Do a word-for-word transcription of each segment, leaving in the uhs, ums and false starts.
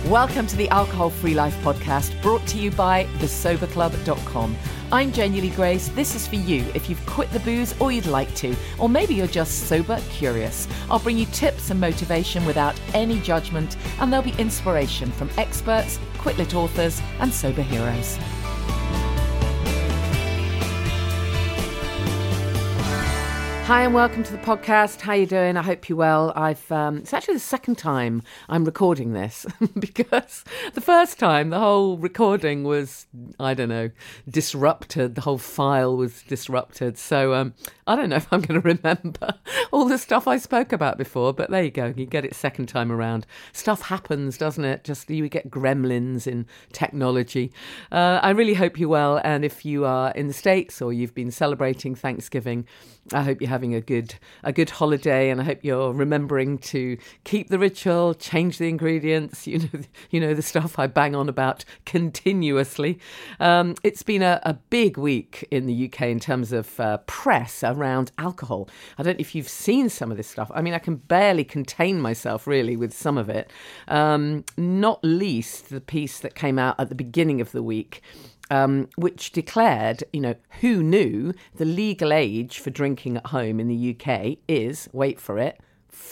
Welcome to the Alcohol Free Life podcast, brought to you by the sober club dot com. I'm Genuinely Grace. This is for you if you've quit the booze or you'd like to, or maybe you're just sober curious. I'll bring you tips and motivation without any judgment, and there'll be inspiration from experts, quit-lit authors, and sober heroes. Hi and welcome to the podcast. How you doing? I hope you're well. I've um, it's actually the second time I'm recording this because the first time the whole recording was, I don't know, disrupted. The whole file was disrupted. So um, I don't know if I'm going to remember all the stuff I spoke about before, but there you go. You get it second time around. Stuff happens, doesn't it? Just you get gremlins in technology. Uh, I really hope you're well. And if you are in the States or you've been celebrating Thanksgiving, I hope you're having a good a good holiday, and I hope you're remembering to keep the ritual, change the ingredients, you know, you know the stuff I bang on about continuously. Um, it's been a, a big week in the U K in terms of uh, press around alcohol. I don't know if you've seen some of this stuff. I mean, I can barely contain myself really with some of it, um, not least the piece that came out at the beginning of the week, Um, which declared, you know, who knew the legal age for drinking at home in the U K is, wait for it,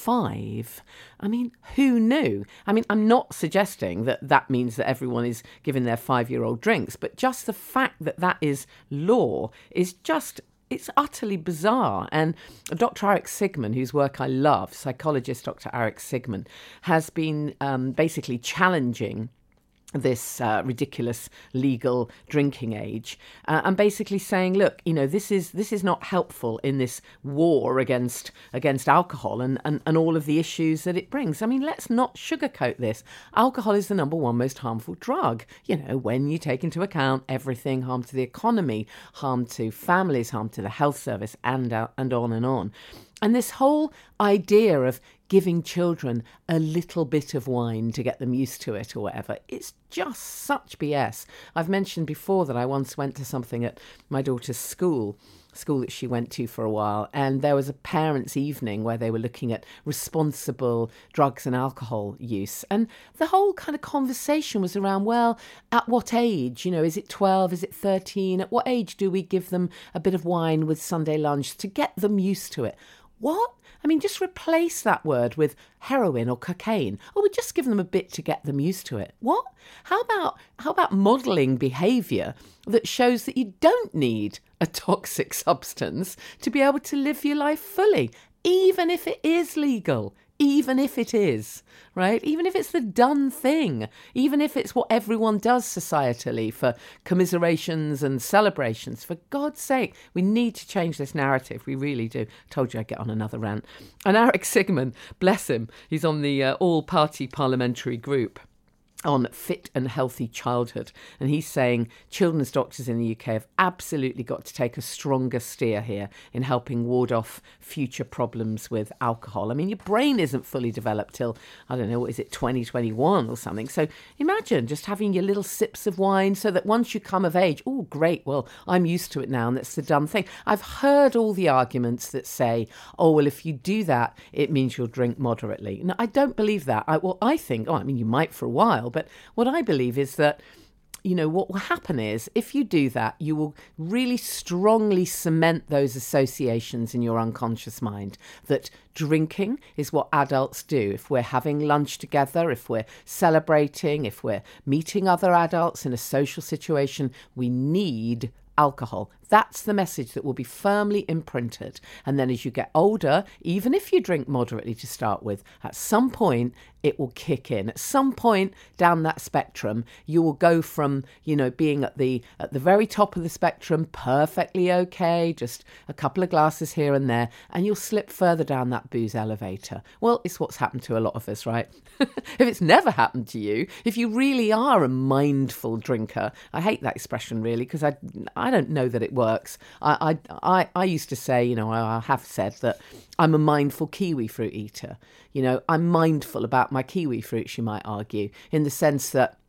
five. I mean, who knew? I mean, I'm not suggesting that that means that everyone is giving their five-year-old drinks, but just the fact that that is law is just, it's utterly bizarre. And Doctor Eric Sigman, whose work I love, psychologist Doctor Eric Sigman, has been um, basically challenging this uh, ridiculous legal drinking age, uh, and basically saying, look, you know, this is this is not helpful in this war against against alcohol and, and, and all of the issues that it brings. I mean, let's not sugarcoat this. Alcohol is the number one most harmful drug. You know, when you take into account everything, harm to the economy, harm to families, harm to the health service, and uh, and on and on. And this whole idea of giving children a little bit of wine to get them used to it or whatever, it's just such B S. I've mentioned before that I once went to something at my daughter's school, school that she went to for a while, and there was a parents' evening where they were looking at responsible drugs and alcohol use. And the whole kind of conversation was around, well, at what age? You know, is it twelve? Is it thirteen? At what age do we give them a bit of wine with Sunday lunch to get them used to it? What? I mean, just replace that word with heroin or cocaine. Or we just give them a bit to get them used to it. What? How about how about modelling behaviour that shows that you don't need a toxic substance to be able to live your life fully, even if it is legal? Even if it is, right? Even if it's the done thing, even if it's what everyone does societally for commiserations and celebrations, for God's sake, we need to change this narrative. We really do. Told you I'd get on another rant. And Eric Sigman, bless him, he's on the uh, all-party parliamentary group on fit and healthy childhood. And he's saying children's doctors in the U K have absolutely got to take a stronger steer here in helping ward off future problems with alcohol. I mean, your brain isn't fully developed till, I don't know, what is it, twenty twenty-one or something. So imagine just having your little sips of wine so that once you come of age, oh, great, well, I'm used to it now and that's the done thing. I've heard all the arguments that say, oh, well, if you do that, it means you'll drink moderately. No, I don't believe that. I, well, I think, oh, I mean, you might for a while, but what I believe is that, you know, what will happen is if you do that, you will really strongly cement those associations in your unconscious mind that drinking is what adults do. If we're having lunch together, if we're celebrating, if we're meeting other adults in a social situation, we need alcohol. That's the message that will be firmly imprinted. And then as you get older, even if you drink moderately to start with, at some point it will kick in. At some point down that spectrum, you will go from, you know, being at the at the very top of the spectrum, perfectly okay, just a couple of glasses here and there, and you'll slip further down that booze elevator. Well, it's what's happened to a lot of us, right? If it's never happened to you, if you really are a mindful drinker, I hate that expression really, because I I don't know that it works. I, I, I, I used to say, you know, I have said that I'm a mindful kiwi fruit eater. You know, I'm mindful about my kiwi fruits, you might argue, in the sense that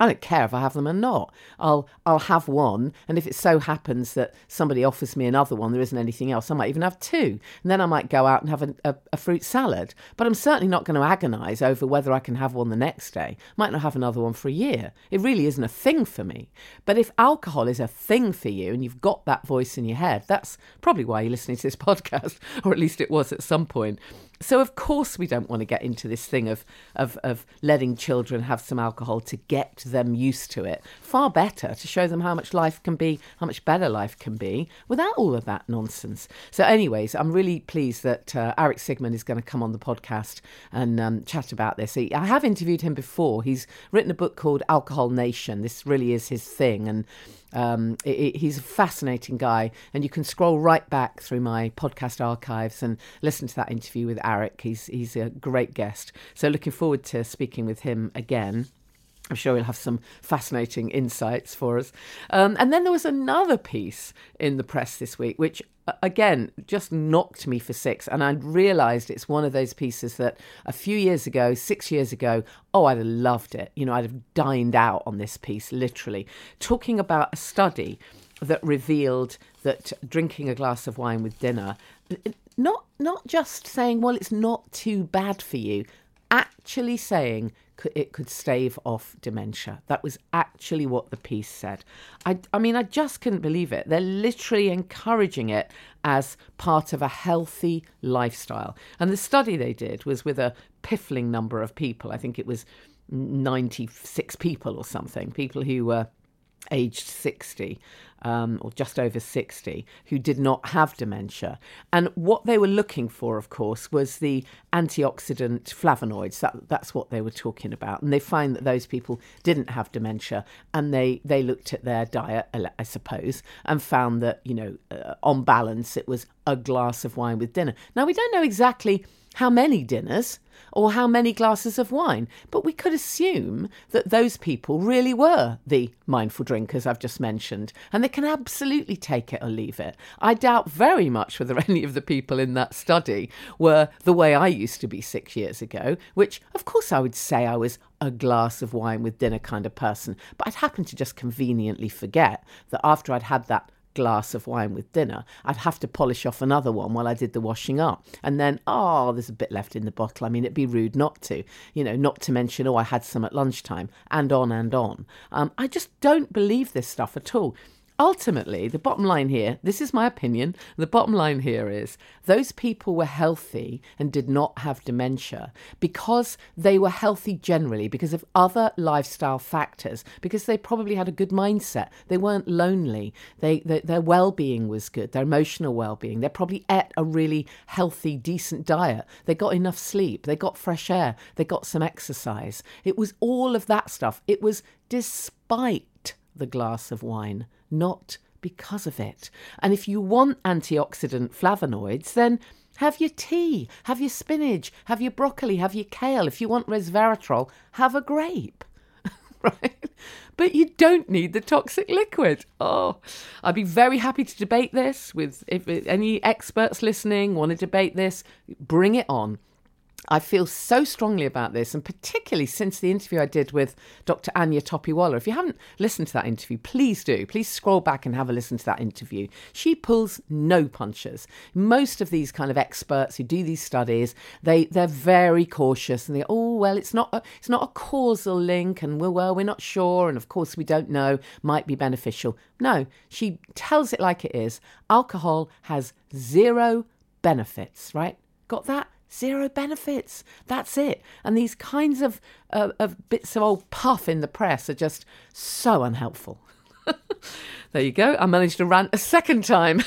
I don't care if I have them or not. I'll I'll have one, and if it so happens that somebody offers me another one, there isn't anything else, I might even have two. And then I might go out and have a, a, a fruit salad. But I'm certainly not going to agonise over whether I can have one the next day. Might not have another one for a year. It really isn't a thing for me. But if alcohol is a thing for you and you've got that voice in your head, that's probably why you're listening to this podcast, or at least it was at some point. So, of course, we don't want to get into this thing of, of, of letting children have some alcohol to get them used to it. Far better to show them how much life can be, how much better life can be without all of that nonsense. So anyways, I'm really pleased that uh, Aric Sigman is going to come on the podcast and um, chat about this. He, I have interviewed him before. He's written a book called Alcohol Nation. This really is his thing. And Um, it, it, he's a fascinating guy, and you can scroll right back through my podcast archives and listen to that interview with Aric. He's he's a great guest. So looking forward to speaking with him again. I'm sure he'll have some fascinating insights for us. Um, and then there was another piece in the press this week, which, again, just knocked me for six. And I realised it's one of those pieces that a few years ago, six years ago, oh, I'd have loved it. You know, I'd have dined out on this piece, literally. Talking about a study that revealed that drinking a glass of wine with dinner, not not just saying, well, it's not too bad for you, actually saying it could stave off dementia. That was actually what the piece said. I, I mean, I just couldn't believe it. They're literally encouraging it as part of a healthy lifestyle. And the study they did was with a piffling number of people. I think it was ninety-six people or something, people who were aged sixty um, or just over sixty, who did not have dementia. And what they were looking for, of course, was the antioxidant flavonoids. That, that's what they were talking about. And they find that those people didn't have dementia. And they, they looked at their diet, I suppose, and found that, you know, uh, on balance, it was a glass of wine with dinner. Now, we don't know exactly how many dinners or how many glasses of wine, but we could assume that those people really were the mindful drinkers I've just mentioned, and they can absolutely take it or leave it. I doubt very much whether any of the people in that study were the way I used to be six years ago, which of course I would say I was a glass of wine with dinner kind of person, but I'd happen to just conveniently forget that after I'd had that glass of wine with dinner, I'd have to polish off another one while I did the washing up. And then, oh, there's a bit left in the bottle. I mean, it'd be rude not to, you know, not to mention, oh, I had some at lunchtime, and on and on. Um, I just don't believe this stuff at all. Ultimately, the bottom line here, this is my opinion, the bottom line here is those people were healthy and did not have dementia because they were healthy generally, because of other lifestyle factors, because they probably had a good mindset. They weren't lonely. They, they Their well-being was good, their emotional well-being. They probably ate a really healthy, decent diet. They got enough sleep. They got fresh air. They got some exercise. It was all of that stuff. It was despite the glass of wine, not because of it. And if you want antioxidant flavonoids, then have your tea, have your spinach, have your broccoli, have your kale. If you want resveratrol, have a grape, right? But you don't need the toxic liquid. Oh, I'd be very happy to debate this with, if any experts listening want to debate this, bring it on. I feel so strongly about this, and particularly since the interview I did with Doctor Anya Topiwala. If you haven't listened to that interview, please do. Please scroll back and have a listen to that interview. She pulls no punches. Most of these kind of experts who do these studies, they, they're very cautious, and they, oh, well, it's not a, it's not a causal link, and well, well, we're not sure, and of course we don't know, might be beneficial. No, she tells it like it is. Alcohol has zero benefits, right? Got that? Zero benefits. That's it. And these kinds of, uh, of bits of old puff in the press are just so unhelpful. There you go. I managed to rant a second time.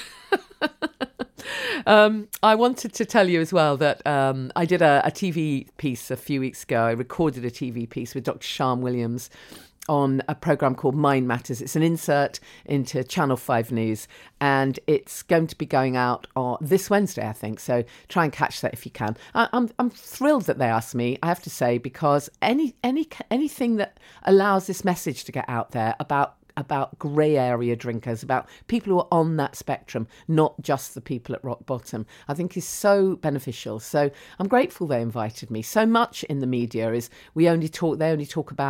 um, I wanted to tell you as well that um, I did a, a T V piece a few weeks ago. I recorded a T V piece with Doctor Sian Williams on a programme called Mind Matters. It's an insert into Channel five News, and it's going to be going out on this Wednesday, I think. So try and catch that if you can. I, I'm I'm thrilled that they asked me, I have to say, because any any anything that allows this message to get out there about about grey area drinkers, about people who are on that spectrum, not just the people at rock bottom, I think is so beneficial. So I'm grateful they invited me. So much in the media is we only talk, they only talk about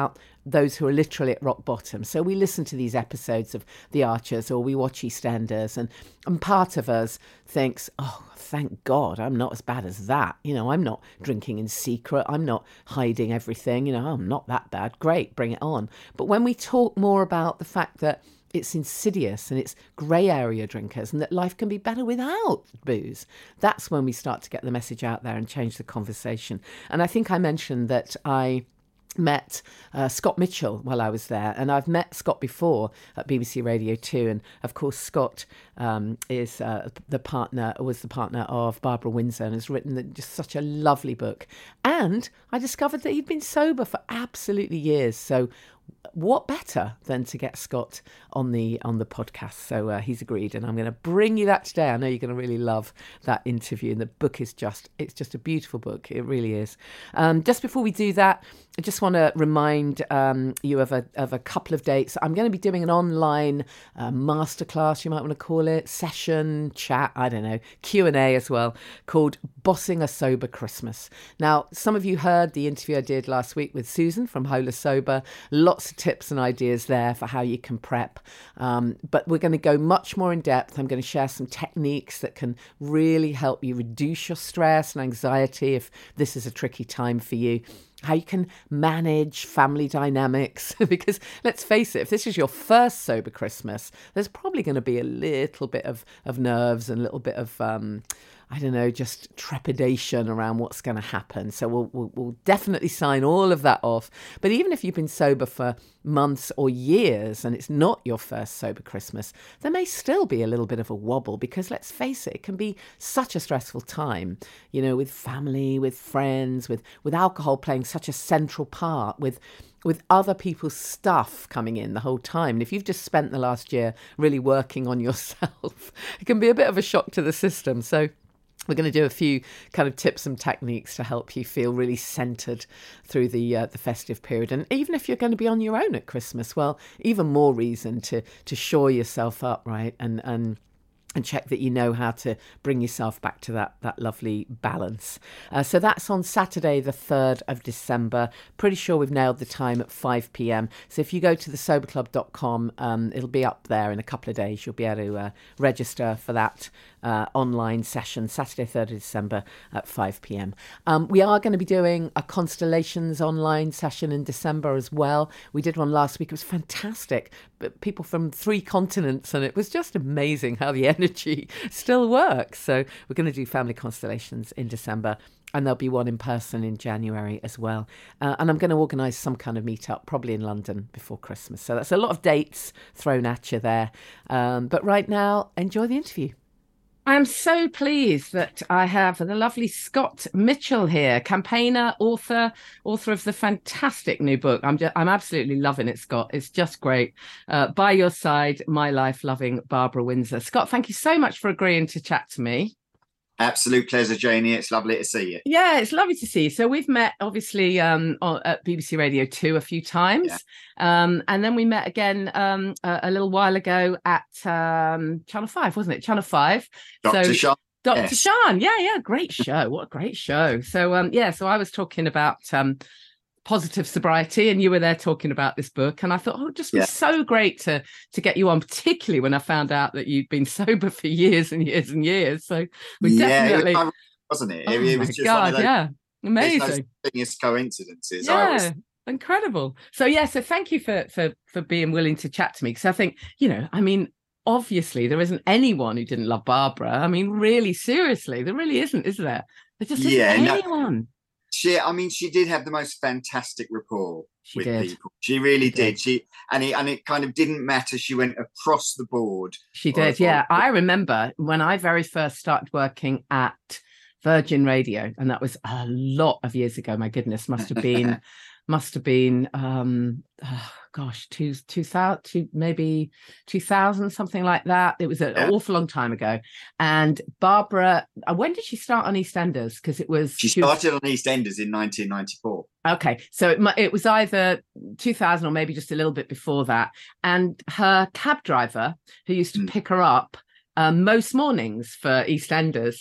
those who are literally at rock bottom. So we listen to these episodes of The Archers, or we watch EastEnders, and, and part of us thinks, oh, thank God I'm not as bad as that. You know, I'm not drinking in secret. I'm not hiding everything. You know, I'm not that bad. Great, bring it on. But when we talk more about the fact that it's insidious and it's grey area drinkers and that life can be better without booze, that's when we start to get the message out there and change the conversation. And I think I mentioned that I met uh, Scott Mitchell while I was there, and I've met Scott before at B B C Radio two, and of course Scott um, is uh, the partner was the partner of Barbara Windsor and has written just such a lovely book. And I discovered that he'd been sober for absolutely years, so what better than to get Scott on the on the podcast? So uh, he's agreed, and I'm going to bring you that today. I know you're going to really love that interview, and the book is just it's just a beautiful book. It really is. Um, just before we do that, I just want to remind um, you of a of a couple of dates. I'm going to be doing an online uh, masterclass, you might want to call it, session, chat, I don't know, Q and A as well, called Bossing a Sober Christmas. Now, some of you heard the interview I did last week with Susan from Hola Sober. Lots of tips and ideas there for how you can prep. Um, but we're going to go much more in depth. I'm going to share some techniques that can really help you reduce your stress and anxiety if this is a tricky time for you. How you can manage family dynamics, because let's face it, if this is your first sober Christmas, there's probably going to be a little bit of, of nerves and a little bit of, um, I don't know, just trepidation around what's going to happen. So we'll, we'll, we'll definitely sign all of that off. But even if you've been sober for months or years and it's not your first sober Christmas, there may still be a little bit of a wobble, because let's face it, it can be such a stressful time, you know, with family, with friends, with, with alcohol playing such a central part, with with other people's stuff coming in the whole time. And if you've just spent the last year really working on yourself, it can be a bit of a shock to the system. So we're going to do a few kind of tips and techniques to help you feel really centred through the uh, the festive period. And even if you're going to be on your own at Christmas, well, even more reason to to shore yourself up, right? And and and check that you know how to bring yourself back to that that lovely balance. Uh, so that's on Saturday, the third of December. Pretty sure we've nailed the time at five p.m. So if you go to the sober club dot com, um, it'll be up there in a couple of days. You'll be able to uh, register for that uh, online session, Saturday, third of December at five p.m. Um, we are going to be doing a Constellations online session in December as well. We did one last week. It was fantastic. But people from three continents, and it was just amazing how the energy still works. So we're going to do family constellations in December, and there'll be one in person in January as well. Uh, and I'm going to organise some kind of meetup, probably in London before Christmas. So that's a lot of dates thrown at you there. Um, but right now, enjoy the interview. I am so pleased that I have the lovely Scott Mitchell here, campaigner, author, author of the fantastic new book. I'm just, I'm absolutely loving it, Scott. It's just great. Uh, By Your Side, My Life Loving Barbara Windsor. Scott, thank you so much for agreeing to chat to me. Absolute pleasure, Janie. It's lovely to see you. Yeah, it's lovely to see you. So we've met, obviously, um, on, at B B C Radio two a few times. Yeah. Um, and then we met again um, a, a little while ago at um, Channel five, wasn't it? Channel five. Doctor So, Sean. Doctor Yes. Sean. Yeah, yeah. Great show. What a great show. So, um, yeah, so I was talking about um, positive sobriety, and you were there talking about this book, and I thought, oh, it just was yeah. so great to to get you on, particularly when I found out that you'd been sober for years and years and years. So we yeah, definitely it was, wasn't it? Oh it, it was my just God, one of those, yeah, amazing, those coincidences. Yeah, I always... incredible. So yeah, so thank you for for for being willing to chat to me, because I think, you know, I mean, obviously there isn't anyone who didn't love Barbara. I mean, really, seriously, there really isn't, is there? There just isn't yeah, anyone. No. She, I mean, she did have the most fantastic rapport she with did. people. She really she did. did. She and it and it kind of didn't matter. She went across the board. She did. Yeah, I remember when I very first started working at Virgin Radio, and that was a lot of years ago. My goodness, must have been, must have been, um, oh, gosh, two, two thousand, two, maybe two thousand, something like that. It was an yeah. awful long time ago. And Barbara, when did she start on EastEnders? Because it was she started she was, on EastEnders in nineteen ninety-four. Okay, so it, it was either two thousand or maybe just a little bit before that. And her cab driver, who used to mm. pick her up um, most mornings for EastEnders,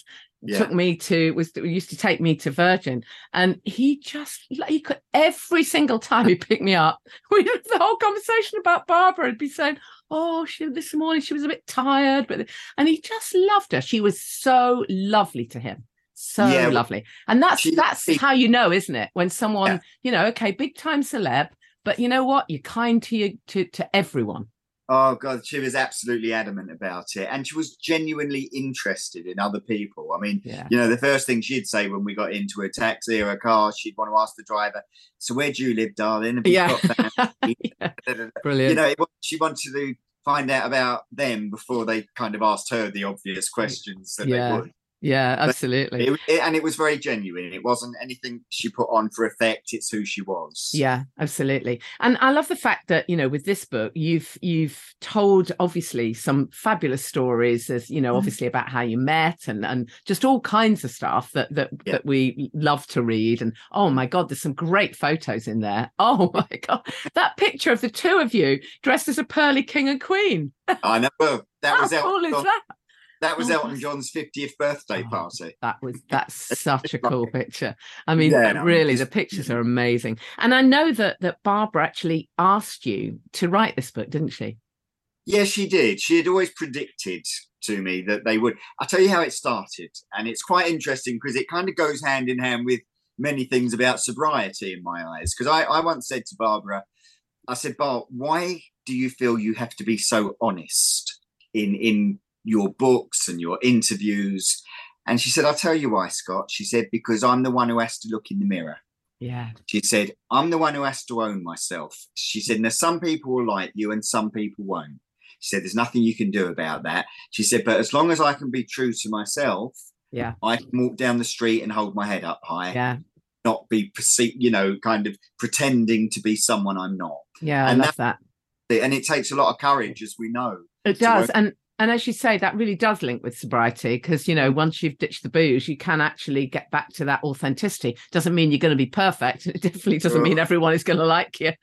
Yeah. took me to was used to take me to Virgin, and he just he could every single time he picked me up, we had the whole conversation about Barbara. He'd be saying, "Oh, she this morning she was a bit tired," but and he just loved her. She was so lovely to him, so Yeah, lovely, and that's she- that's she- how you know, isn't it? When someone, Yeah. you know, okay, big time celeb, but you know what? You're kind to you to to everyone. Oh God, she was absolutely adamant about it, and she was genuinely interested in other people. I mean, Yeah. you know, the first thing she'd say when we got into a taxi or a car, she'd want to ask the driver, "So where do you live, darling? Have you Yeah. got family?" Yeah. You Brilliant. know, it, she wanted to find out about them before they kind of asked her the obvious questions that Yeah. they would. Yeah, absolutely. It, it, and it was very genuine. It wasn't anything she put on for effect. It's who she was. Yeah, absolutely. And I love the fact that, you know, with this book, you've you've told obviously some fabulous stories, as you know, obviously about how you met and and just all kinds of stuff that that Yeah. that we love to read. And oh my God, there's some great photos in there. Oh my God, that picture of the two of you dressed as a pearly king and queen. I know. Well, that How was Elton cool is John- that? That was Oh, Elton that's- John's fiftieth birthday Oh, party. That was that's such a cool picture. I mean, Yeah, no, really, just- the pictures are amazing. And I know that that Barbara actually asked you to write this book, didn't she? Yeah, she did. She had always predicted to me that they would. I'll tell you how it started. And it's quite interesting because it kind of goes hand in hand with many things about sobriety in my eyes. Because I, I once said to Barbara, I said, "Barb, why do you feel you have to be so honest in in your books and your interviews?" And she said, "I'll tell you why, Scott." She said, "Because I'm the one who has to look in the mirror." Yeah. She said, "I'm the one who has to own myself." She said, "Now some people will like you and some people won't." She said, "There's nothing you can do about that." She said, "But as long as I can be true to myself, Yeah. I can walk down the street and hold my head up high, Yeah. not be perceived, you know, kind of pretending to be someone I'm not." Yeah. I And love that. And it takes a lot of courage, as we know. It to does. work- And and as you say, that really does link with sobriety, because, you know, once you've ditched the booze, you can actually get back to that authenticity. Doesn't mean you're going to be perfect. It definitely doesn't Sure. mean everyone is going to like you.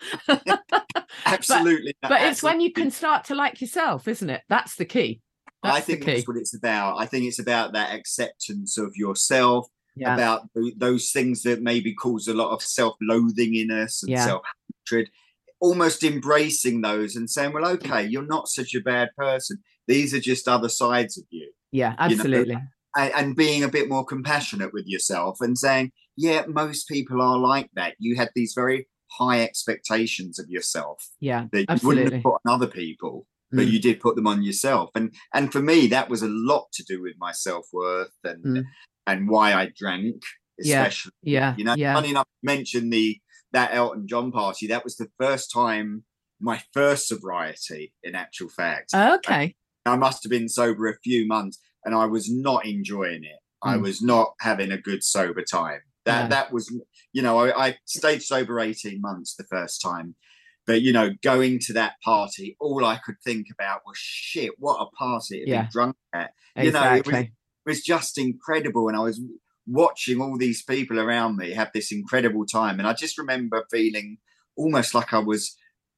Absolutely. But, but it's when you can start to like yourself, isn't it? That's the key. That's I think the key. that's what it's about. I think it's about that acceptance of yourself, Yeah. about th- those things that maybe cause a lot of self-loathing in us and Yeah. self-hatred, almost embracing those and saying, well, okay, you're not such a bad person. These are just other sides of you. Yeah, you know, absolutely. and, and being a bit more compassionate with yourself and saying, yeah, most people are like that. You had these very high expectations of yourself Yeah, that you absolutely. wouldn't have put on other people, but Mm. you did put them on yourself. And and for me, that was a lot to do with my self-worth and Mm. and why I drank, Yeah, especially. Yeah. You know, Yeah. funny enough, you mentioned the that Elton John party. That was the first time, my first sobriety, in actual fact. Okay. I must have been sober a few months and I was not enjoying it. I Mm. was not having a good sober time. That Yeah. that was, you know, I, I stayed sober eighteen months the first time. But, you know, going to that party, all I could think about was, shit, what a party to Yeah. be drunk at. You know, it was, Exactly. it was just incredible. And I was watching all these people around me have this incredible time. And I just remember feeling almost like I was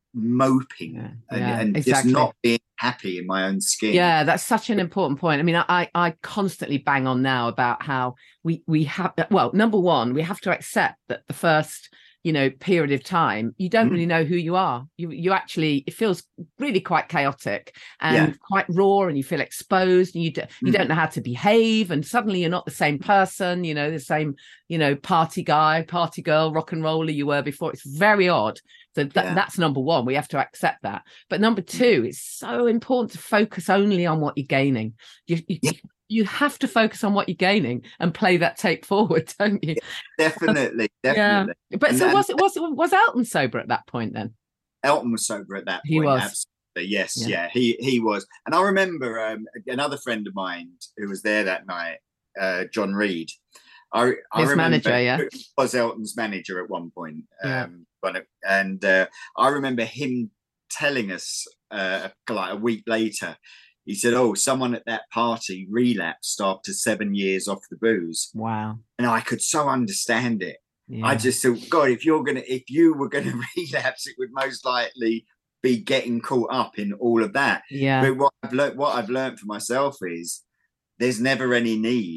moping Yeah, and, yeah, and just exactly. not being happy in my own skin. Yeah, that's such an important point. I mean, I I constantly bang on now about how we we have, well, number one, we have to accept that the first, you know, period of time, you don't Mm. really know who you are. You you actually, it feels really quite chaotic and Yeah. quite raw, and you feel exposed, and you do, you Mm. don't know how to behave, and suddenly you're not the same person, you know, the same, you know, party guy, party girl, rock and roller you were before. It's very odd. So that, Yeah. that's number one. We have to accept that. But number two, it's so important to focus only on what you're gaining. You, you, Yeah. you have to focus on what you're gaining and play that tape forward, don't you? Definitely, definitely. But And so then- was it was was Elton sober at that point then? Elton was sober at that point. He was. Absolutely. Yes, Yeah. yeah, he he was. And I remember um, another friend of mine who was there that night, uh, John Reed. I, I His remember manager, yeah. he was Elton's manager at one point. Yeah. Um, but, and uh, I remember him telling us uh, like a week later, he said, "Oh, someone at that party relapsed after seven years off the booze," Wow. and I could so understand it. Yeah. I just thought, God, if you're gonna, if you were gonna relapse, it would most likely be getting caught up in all of that. yeah. But what I've learned, what I've learned for myself is, there's never any need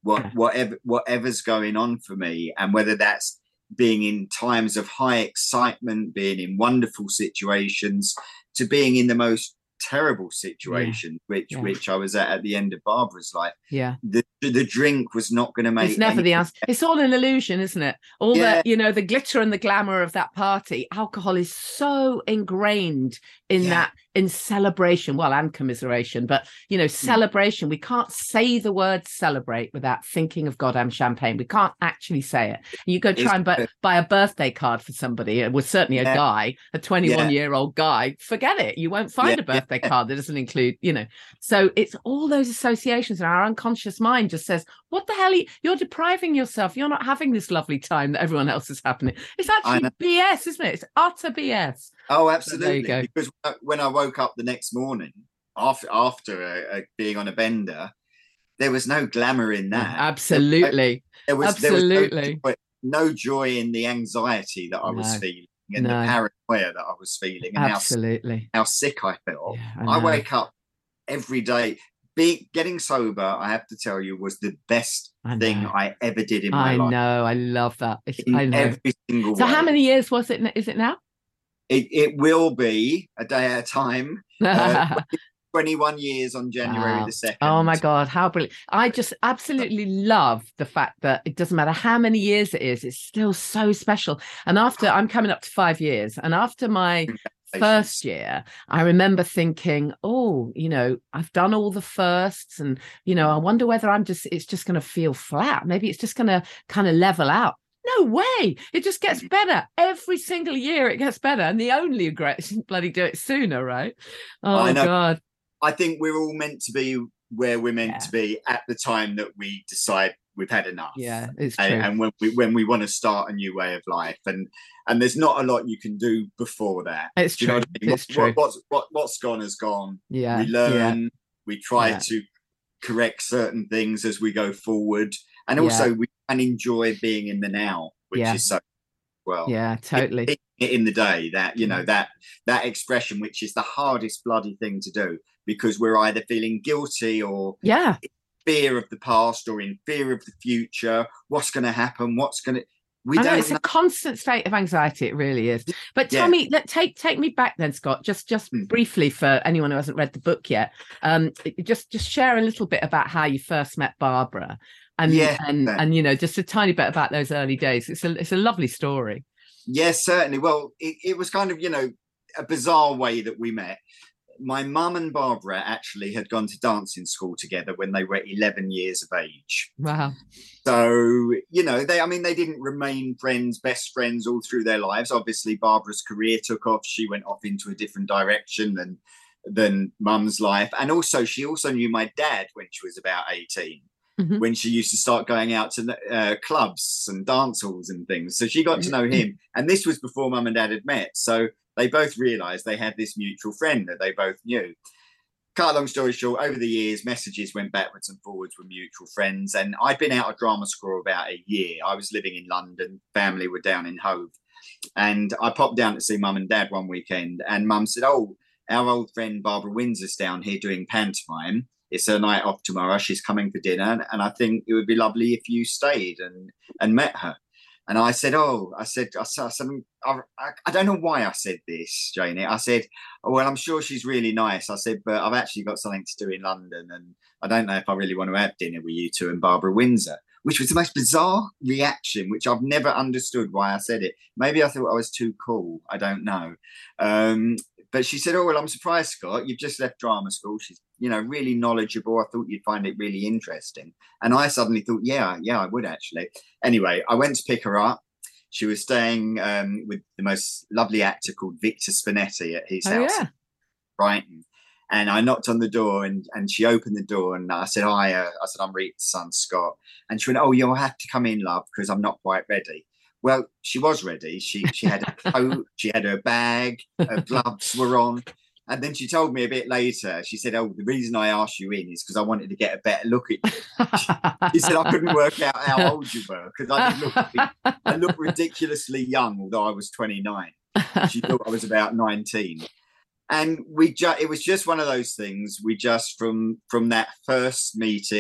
what Yeah. whatever whatever's going on for me, and whether that's being in times of high excitement, being in wonderful situations, to being in the most terrible situation, yeah. which yeah. which I was at at the end of Barbara's life. Yeah, the the drink was not going to make. It's never the answer. It's all an illusion, isn't it? All yeah. the, you know, the glitter and the glamour of that party. Alcohol is so ingrained in yeah. that, in celebration, well, and commiseration, but, you know, celebration. Mm. We can't say the word celebrate without thinking of goddamn champagne. We can't actually say it. You go try it's, and buy, buy a birthday card for somebody. It was certainly yeah. a guy, a twenty-one year old guy. Forget it. You won't find yeah. a birthday yeah. card that doesn't include, you know. So it's all those associations, and our unconscious mind just says, what the hell? Are you, you're depriving yourself. You're not having this lovely time that everyone else is happening. It's actually B S, isn't it? It's utter B S. Oh, absolutely. So because when I woke up the next morning after after uh, uh, being on a bender, there was no glamour in that. Absolutely. There was, absolutely. There was no, joy, no joy in the anxiety that I was no. feeling and no. the paranoia that I was feeling. And absolutely. How, how sick I felt. Yeah, I, I wake up every day. Be, getting sober, I have to tell you, was the best I thing I ever did in my I life. I know. I love that. It's, in I know. every single so way. How many years was it? Is it now? It, it will be a day at a time. Uh, twenty-one years on January wow. the second. Oh my God, how brilliant. I just absolutely love the fact that it doesn't matter how many years it is, it's still so special. And after, I'm coming up to five years, and after my first year, I remember thinking, oh, you know, I've done all the firsts, and, you know, I wonder whether I'm just, it's just going to feel flat. Maybe it's just going to kind of level out. No way. It just gets better. Every single year it gets better. And the only regret is bloody do it sooner, right? Oh, I know. God. I think we're all meant to be where we're meant yeah. to be at the time that we decide we've had enough. Yeah, it's true. And, and when we when we want to start a new way of life, and and there's not a lot you can do before that. It's true. You know what I mean? It's what, true. What, what's what what's gone has gone. Yeah, we learn. Yeah. We try yeah. to correct certain things as we go forward, and also yeah. we can enjoy being in the now, which yeah. is so well. Yeah, totally. In, in the day, that you know that that expression, which is the hardest bloody thing to do. Because we're either feeling guilty or yeah. in fear of the past or in fear of the future. What's going to happen? What's going to... We I know, don't it's know. a constant state of anxiety. It really is. But tell yeah. me, let, take take me back then, Scott, just just mm. briefly for anyone who hasn't read the book yet. Um, just just share a little bit about how you first met Barbara, and yeah, and and you know, just a tiny bit about those early days. It's a it's a lovely story. Yes, certainly. Well, it, it was kind of, you know, a bizarre way that we met. My mum and Barbara actually had gone to dancing school together when they were eleven years of age. Wow. So, you know, they, I mean, they didn't remain friends, best friends all through their lives. Obviously, Barbara's career took off. She went off into a different direction than, than mum's life. And also, she also knew my dad when she was about eighteen, mm-hmm. when she used to start going out to uh, clubs and dance halls and things. So she got to know him. And this was before mum and dad had met. So they both realised they had this mutual friend that they both knew. Cut a long story short, over the years, messages went backwards and forwards with mutual friends. And I'd been out of drama school about a year. I was living in London. Family were down in Hove. And I popped down to see mum and dad one weekend. And mum said, oh, our old friend Barbara Windsor's down here doing pantomime. It's her night off tomorrow. She's coming for dinner. And I think it would be lovely if you stayed and, and met her. And I said, oh, I said, I said, I, I don't know why I said this, Janie. I said, oh, well, I'm sure she's really nice. I said, but I've actually got something to do in London, and I don't know if I really want to have dinner with you two and Barbara Windsor, which was the most bizarre reaction, which I've never understood why I said it. Maybe I thought I was too cool. I don't know. Um, but she said, oh, well, I'm surprised, Scott. You've just left drama school. She's, you know, really knowledgeable. I thought you'd find it really interesting. And I suddenly thought, yeah, yeah, I would actually. Anyway, I went to pick her up. She was staying um, with the most lovely actor called Victor Spinetti at his oh, house yeah. in Brighton. And I knocked on the door, and, and she opened the door, and I said, hi, uh, I said, I'm Rita's son, Scott. And she went, oh, you'll have to come in, love, because I'm not quite ready. Well, she was ready. She she had a coat, she had her bag, her gloves were on. And then she told me a bit later, she said, oh, the reason I asked you in is because I wanted to get a better look at you. She said, I couldn't work out how old you were because I didn't look, I looked ridiculously young, although I was twenty-nine. She thought I was about nineteen. And we just, it was just one of those things. We just, from, from that first meeting,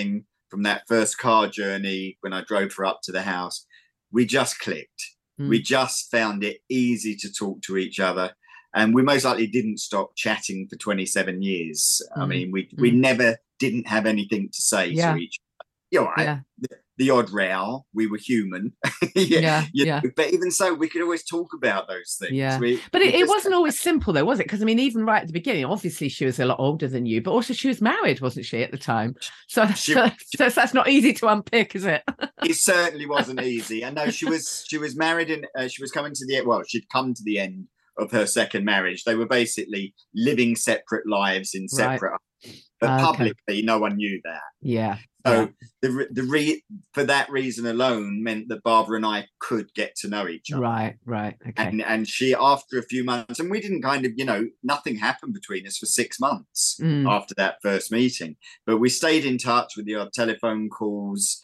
from that first car journey when I drove her up to the house, we just clicked. Mm. We just found it easy to talk to each other. And we most likely didn't stop chatting for twenty-seven years. Mm. I mean, we we mm. never didn't have anything to say yeah. to each other. You know, yeah. the, the odd row, we were human. yeah, yeah, you know, yeah. But even so, we could always talk about those things. Yeah. We, but we it, just, it wasn't always simple, though, was it? Because, I mean, even right at the beginning, obviously she was a lot older than you, but also she was married, wasn't she, at the time? So, she, so, so that's not easy to unpick, is it? It certainly wasn't easy. I know she was she was married and uh, she was coming to the, well, she'd come to the end of her second marriage. They were basically living separate lives in separate right. But uh, publicly, okay. no one knew that. Yeah. So yeah. the the re, for that reason alone meant that Barbara and I could get to know each other. Right, right. Okay. And and she, after a few months, and we didn't kind of, you know, nothing happened between us for six months mm. after that first meeting. But we stayed in touch with the odd telephone calls.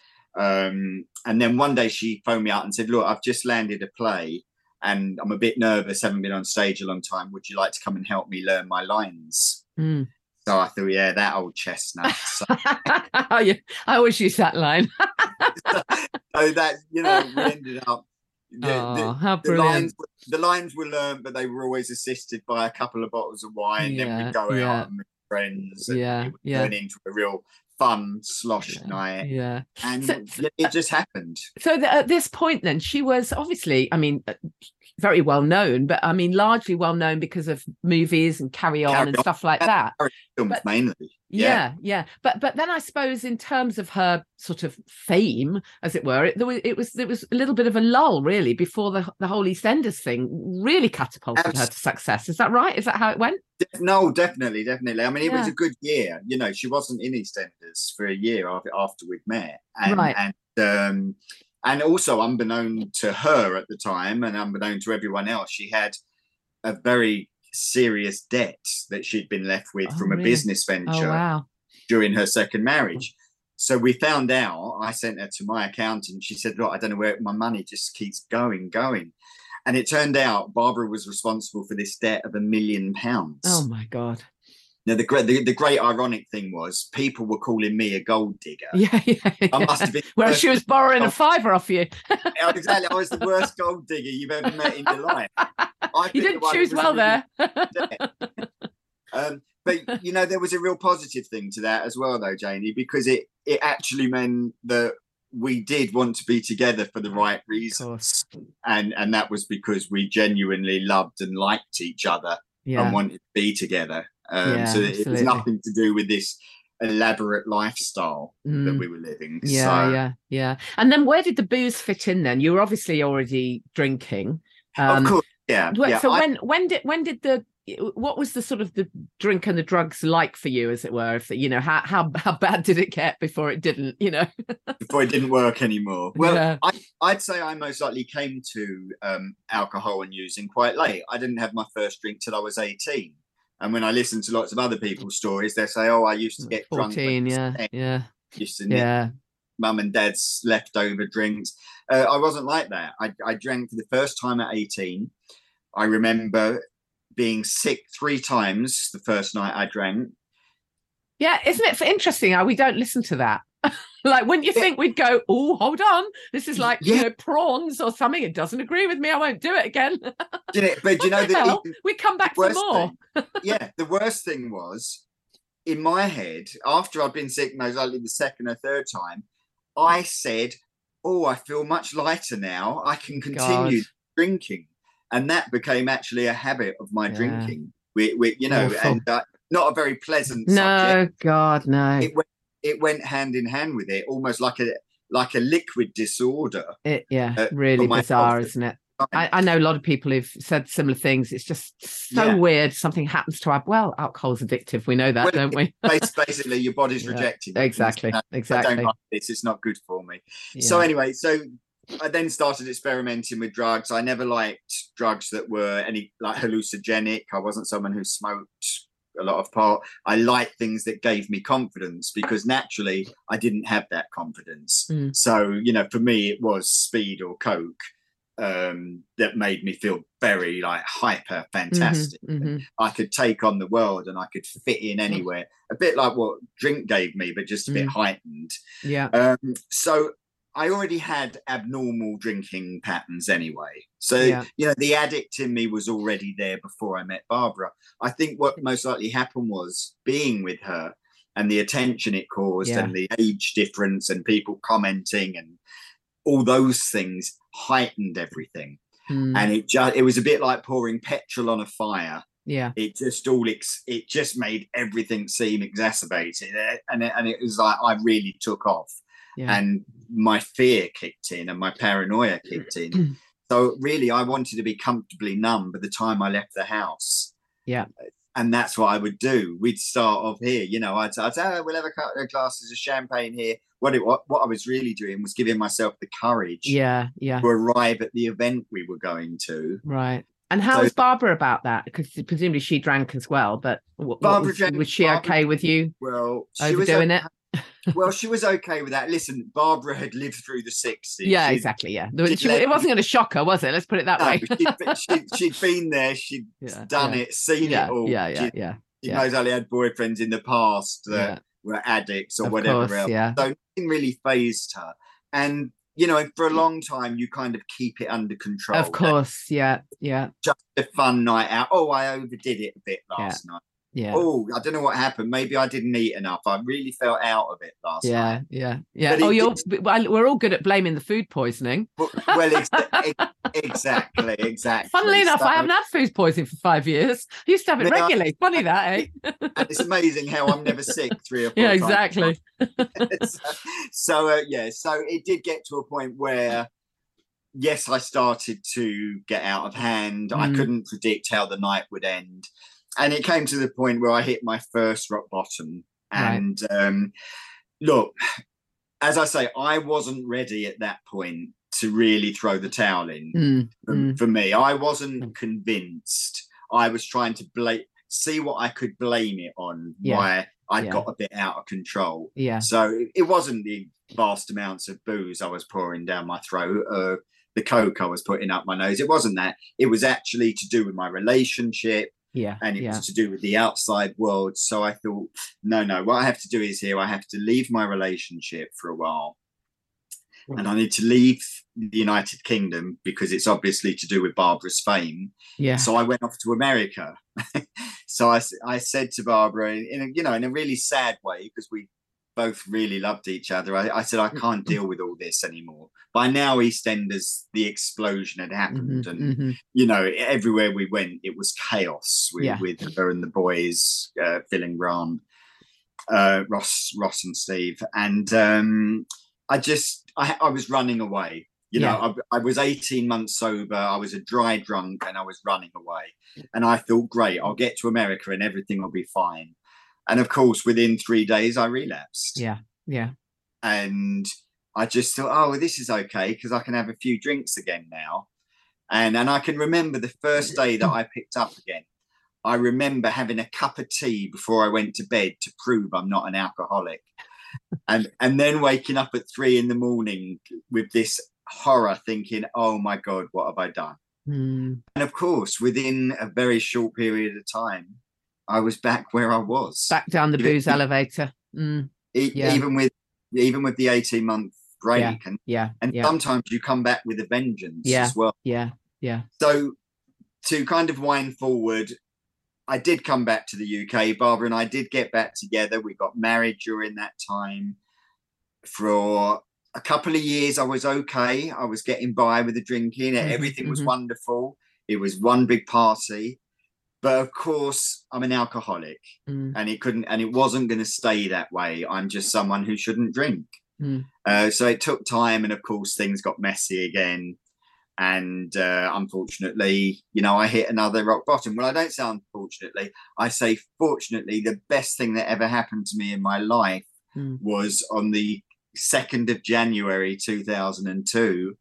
Um, and then one day she phoned me out and said, look, I've just landed a play and I'm a bit nervous, haven't been on stage a long time. Would you like to come and help me learn my lines? Mm. So I thought, yeah, that old chestnut. So, oh, yeah. I always use that line. so, so that, you know, we ended up. The, oh, the, how the brilliant. lines, the lines were learned, but they were always assisted by a couple of bottles of wine. Yeah, then we'd go yeah. out and meet friends. And yeah, it would yeah. turn into a real fun slosh yeah, night. Yeah. And so, it just happened. So the, at this point, then, she was obviously, I mean, very well known, but I mean, largely well known because of movies and Carry On Carry and on. stuff like that. Films but, mainly. Yeah. yeah, yeah. But but then I suppose in terms of her sort of fame, as it were, it, there was, it was it was a little bit of a lull, really, before the the whole EastEnders thing really catapulted Absolutely. her to success. Is that right? Is that how it went? No, definitely, definitely. I mean, it yeah. was a good year. You know, she wasn't in EastEnders for a year after, after we'd met. And, right. And, um, and also, unbeknown to her at the time and unbeknown to everyone else, she had a very serious debt that she'd been left with oh, from a really? business venture oh, wow. during her second marriage. So we found out, I sent her to my accountant. She said, look, I don't know where my money just keeps going, going. And it turned out Barbara was responsible for this debt of a million pounds. Oh, my God. Now, the great, the, the great ironic thing was people were calling me a gold digger. Yeah, yeah, yeah. I must have been Whereas she was borrowing a fiver off you. Exactly. I was the worst gold digger you've ever met in your life. I you didn't choose well there. um, but, you know, there was a real positive thing to that as well, though, Janie, because it, it actually meant that we did want to be together for the right reasons. And, and that was because we genuinely loved and liked each other yeah. and wanted to be together. Um, yeah, so it absolutely. was nothing to do with this elaborate lifestyle mm. that we were living. Yeah, so. yeah, yeah. And then where did the booze fit in then? You were obviously already drinking. Um, of course, yeah. yeah so I, when when did when did the what was the sort of the drink and the drugs like for you, as it were? If you know how how how bad did it get before it didn't? You know, before it didn't work anymore. Well, yeah. I, I'd say I most likely came to um, alcohol and using quite late. I didn't have my first drink till I was eighteen. And when I listen to lots of other people's stories, they say, "Oh, I used to get fourteen, drunk." Yeah, yeah. Used to yeah. mum and dad's leftover drinks. Uh, I wasn't like that. I, I drank for the first time at eighteen. I remember being sick three times the first night I drank. Yeah, isn't it interesting how we don't listen to that? Like, wouldn't you yeah. think we'd go, oh, hold on, this is like, yeah. you know, prawns or something. It doesn't agree with me. I won't do it again. You know, but you know, the we come back for more. Thing, yeah, the worst thing was, in my head, after I'd been sick, most likely the second or third time, I said, oh, I feel much lighter now. I can continue God. drinking. And that became actually a habit of my yeah. drinking. We, we, you know, Awful. and uh, not a very pleasant no, subject. God, no. It went, it went hand in hand with it, almost like a like a liquid disorder. It, yeah, uh, really bizarre, isn't it? I, I know a lot of people who've said similar things. It's just so yeah. weird. Something happens to our, well, alcohol's addictive. We know that, well, don't we? Basically, your body's yeah, rejecting exactly, it. exactly. I don't like this. It's not good for me. Yeah. So anyway, so I then started experimenting with drugs. I never liked drugs that were any like hallucinogenic. I wasn't someone who smoked a lot of pot. I liked things that gave me confidence because naturally I didn't have that confidence. Mm. So, you know, for me, it was speed or coke. um, that made me feel very like hyper fantastic. Mm-hmm, mm-hmm. I could take on the world and I could fit in anywhere. A bit like what drink gave me, but just a bit Mm. heightened. Yeah. Um, so I already had abnormal drinking patterns anyway. So, Yeah. you know, the addict in me was already there before I met Barbara. I think what most likely happened was being with her and the attention it caused Yeah. and the age difference and people commenting and all those things heightened everything. Mm. And it just, it was a bit like pouring petrol on a fire. Yeah. It just all, ex- it just made everything seem exacerbated. And it, and it was like, I really took off. Yeah. And my fear kicked in and my paranoia kicked in. So really, I wanted to be comfortably numb by the time I left the house. Yeah. And that's what I would do. We'd start off here, you know, I'd, I'd say, oh, we'll have a couple of glasses of champagne here. What, it, what what I was really doing was giving myself the courage yeah, yeah. to arrive at the event we were going to. Right. And how so, was Barbara about that? Because presumably she drank as well, but what, Barbara what was, drank, was she Barbara, okay with you well, she overdoing was, it? Well, she was okay with that. Listen, Barbara had lived through the sixties. Yeah, she'd, exactly. Yeah, she, it wasn't going to shock her, was it? Let's put it that no, way. she'd, she'd, she'd been there. She'd yeah, done yeah. it, seen yeah, it all. Yeah, yeah, she, yeah. She yeah. knows only had boyfriends in the past that yeah. were addicts or of whatever course, else. Yeah. So nothing really fazed her. And, you know, for a long time, you kind of keep it under control. Of course, yeah, yeah. Just a fun night out. Oh, I overdid it a bit last yeah. night. Yeah. Oh, I don't know what happened. Maybe I didn't eat enough. I really felt out of it last yeah, night. Yeah, yeah, yeah. But Oh, it, you're. it, we're all good at blaming the food poisoning. Well, ex- exactly, exactly. Funnily enough, so, I haven't had food poisoning for five years. I used to have it regularly. I, Funny that, eh? And it's amazing how I'm never sick three or four yeah, times. exactly. so, so uh, yeah, so it did get to a point where. Yes, I started to get out of hand. Mm. I couldn't predict how the night would end. And it came to the point where I hit my first rock bottom. And right. um, look, as I say, I wasn't ready at that point to really throw the towel in. Mm. For, Mm. for me, I wasn't convinced. I was trying to blame, see what I could blame it on, yeah. why I yeah. got a bit out of control. Yeah. So it, it wasn't the vast amounts of booze I was pouring down my throat, uh, the coke I was putting up my nose. It wasn't that. It was actually to do with my relationship. Yeah. And it yeah. was to do with the outside world. So I thought, no, no, what I have to do is here, I have to leave my relationship for a while. Mm-hmm. And I need to leave the United Kingdom because it's obviously to do with Barbara's fame. Yeah. So I went off to America. So I, I said to Barbara, in a, you know, in a really sad way, because we both really loved each other. I, I said, I can't deal with all this anymore. By now, EastEnders, the explosion had happened. Mm-hmm, and, mm-hmm. you know, everywhere we went, it was chaos with, yeah. with her and the boys, uh, Phil and Grant, uh, Ross, Ross and Steve. And um, I just, I, I was running away. You yeah. know, I, I was eighteen months sober. I was a dry drunk and I was running away. And I thought, great, I'll get to America and everything will be fine. And of course, within three days, I relapsed. Yeah, yeah. And I just thought, oh, well, this is okay because I can have a few drinks again now. And and I can remember the first day that I picked up again. I remember having a cup of tea before I went to bed to prove I'm not an alcoholic. and and then waking up at three in the morning with this horror thinking, oh, my God, what have I done? Mm. And of course, within a very short period of time, I was back where I was. Back down the booze even, elevator. Mm. Yeah. Even with even with the eighteen month break. Yeah. And, yeah. and yeah. sometimes you come back with a vengeance yeah. as well. Yeah. Yeah. So to kind of wind forward, I did come back to the U K. Barbara and I did get back together. We got married during that time. For a couple of years, I was okay. I was getting by with the drinking. Mm-hmm. Everything was mm-hmm. wonderful. It was one big party. But of course, I'm an alcoholic, mm. and it couldn't, and it wasn't going to stay that way. I'm just someone who shouldn't drink. Mm. Uh, so it took time, and of course, things got messy again. And uh, unfortunately, you know, I hit another rock bottom. Well, I don't say unfortunately. I say fortunately. The best thing that ever happened to me in my life mm. was on the second of January two thousand two.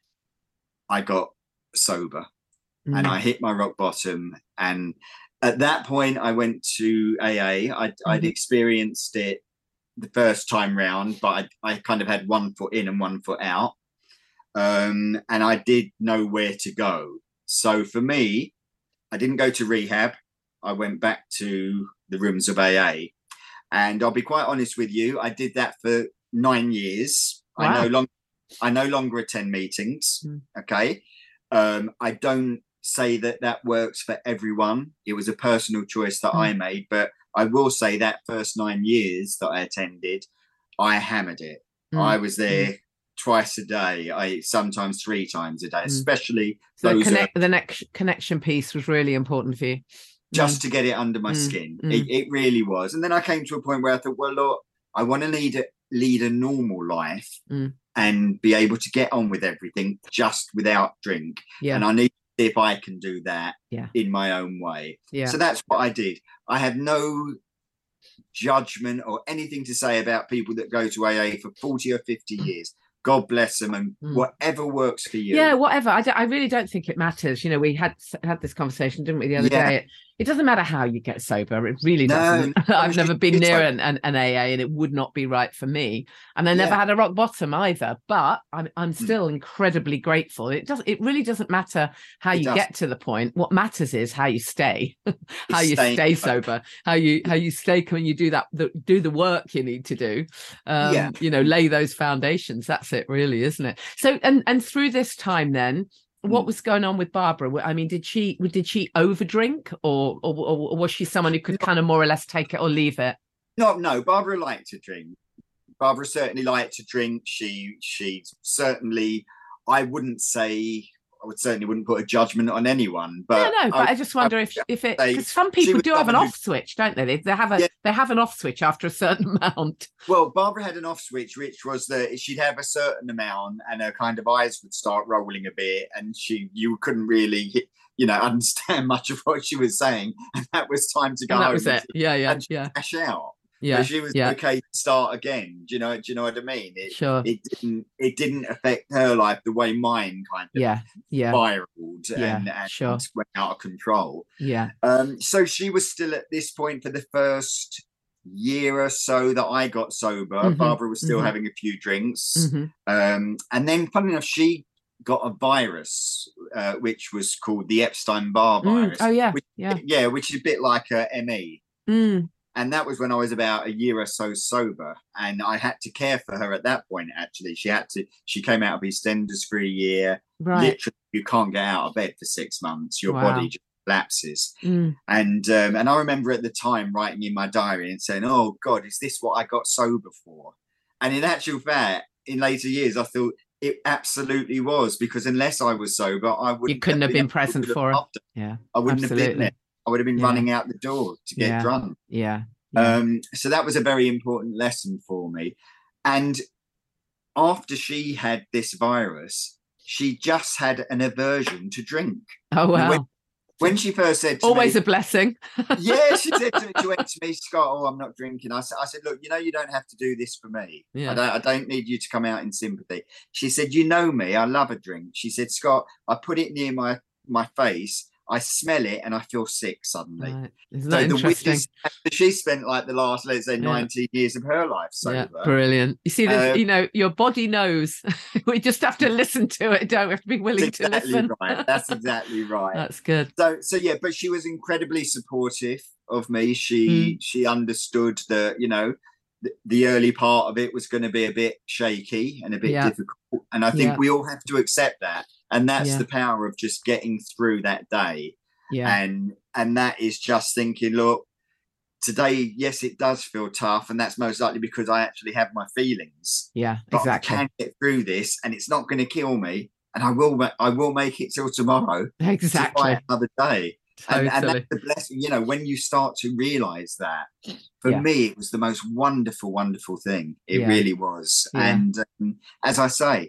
I got sober. Mm. And I hit my rock bottom. And at that point, I went to A A. I'd, mm-hmm. I'd experienced it the first time round, but I, I kind of had one foot in and one foot out. um, and I did know where to go. So for me, I didn't go to rehab. I went back to the rooms of A A. And I'll be quite honest with you, I did that for nine years. Wow. I no longer I no longer attend meetings. Mm. Okay. Um, I don't say that that works for everyone. It was a personal choice that mm. I made, but I will say that first nine years that I attended, I hammered it. Mm. I was there mm. twice a day. I sometimes three times a day, mm. especially so those the, connect, are, the next connection piece was really important for you. Just mm. to get it under my mm. skin. Mm. It, it really was. And then I came to a point where I thought, well, look, I want to lead a, lead a normal life mm. and be able to get on with everything just without drink. Yeah. And I need to see if I can do that yeah. in my own way. Yeah. So that's what I did. I have no judgment or anything to say about people that go to A A for forty or fifty years. God bless them, and mm. whatever works for you. Yeah, whatever. I, I really don't think it matters. You know, we had had this conversation, didn't we, the other yeah. day? It, it doesn't matter how you get sober. It really doesn't. No, I've never been near like... an, an, an A A, and it would not be right for me. And I never yeah. had a rock bottom either. But I'm I'm still mm. incredibly grateful. It does. It really doesn't matter how it you does. get to the point. What matters is how you stay, how you stay sober, how you how you stay when you do that, the, do the work you need to do. Um, yeah. You know, lay those foundations. That's it, really, isn't it? So, and and through this time, then. What was going on with Barbara? I mean, did she did she overdrink, or, or or was she someone who could kind of more or less take it or leave it? No, no. Barbara liked to drink. Barbara certainly liked to drink. She she certainly. I wouldn't say. I would certainly wouldn't put a judgment on anyone. But no, no. But I, I just wonder I, if if it because some people do have an off switch, don't they? They, they have a yeah. they have an off switch after a certain amount. Well, Barbara had an off switch, which was that she'd have a certain amount, and her kind of eyes would start rolling a bit, and she you couldn't really, you know, understand much of what she was saying, and that was time to go. And that home was it. Yeah, yeah, and yeah. Cash out. Yeah, so she was yeah. okay to start again. Do you know? Do you know what I mean? It, sure. It didn't. It didn't affect her life the way mine kind of yeah, yeah. spiraled yeah, and, and sure. went out of control. Yeah. Um. So she was still at this point for the first year or so that I got sober. Mm-hmm. Barbara was still mm-hmm. having a few drinks. Mm-hmm. Um. And then, funny enough, she got a virus, uh, which was called the Epstein-Barr virus. Mm. Oh yeah, which, yeah, yeah, which is a bit like a M E. Mm. And that was when I was about a year or so sober, and I had to care for her at that point. Actually, she had to. She came out of EastEnders for a year. Right. Literally, you can't get out of bed for six months. Your wow. body just collapses. Mm. And um, and I remember at the time writing in my diary and saying, "Oh God, is this what I got sober for?" And in actual fact, in later years, I thought it absolutely was, because unless I was sober, I wouldn't. You couldn't have been, been present for her. Yeah, I wouldn't absolutely. have been there. I would have been yeah. running out the door to get yeah. drunk. Yeah. yeah. Um, so that was a very important lesson for me. And after she had this virus, she just had an aversion to drink. Oh, wow. When, when she first said to Always me, a blessing. yeah, she said to, she went to me, Scott, oh, I'm not drinking. I said, I said, look, you know, you don't have to do this for me. Yeah. I don't, I don't need you to come out in sympathy. She said, you know me, I love a drink. She said, Scott, I put it near my, my face, I smell it and I feel sick suddenly. Right. Isn't that so interesting? The, she spent like the last, let's say, yeah. nineteen years of her life sober. Yeah, brilliant. You see, uh, you know, your body knows. We just have to listen to it. Don't we have to be willing exactly to listen. Right. That's exactly right. That's good. So, so yeah, but she was incredibly supportive of me. She mm. she understood that, you know, the, the early part of it was going to be a bit shaky and a bit yeah. difficult. And I think yeah. we all have to accept that. And that's yeah. the power of just getting through that day. Yeah. And and that is just thinking, look, today, yes, it does feel tough. And that's most likely because I actually have my feelings. Yeah, but exactly. I can get through this and it's not going to kill me. And I will I will make it till tomorrow. Exactly. To another day. Totally. And, and that's the blessing, you know, when you start to realize that, for yeah. me, it was the most wonderful, wonderful thing. It yeah. really was. Yeah. And um, as I say,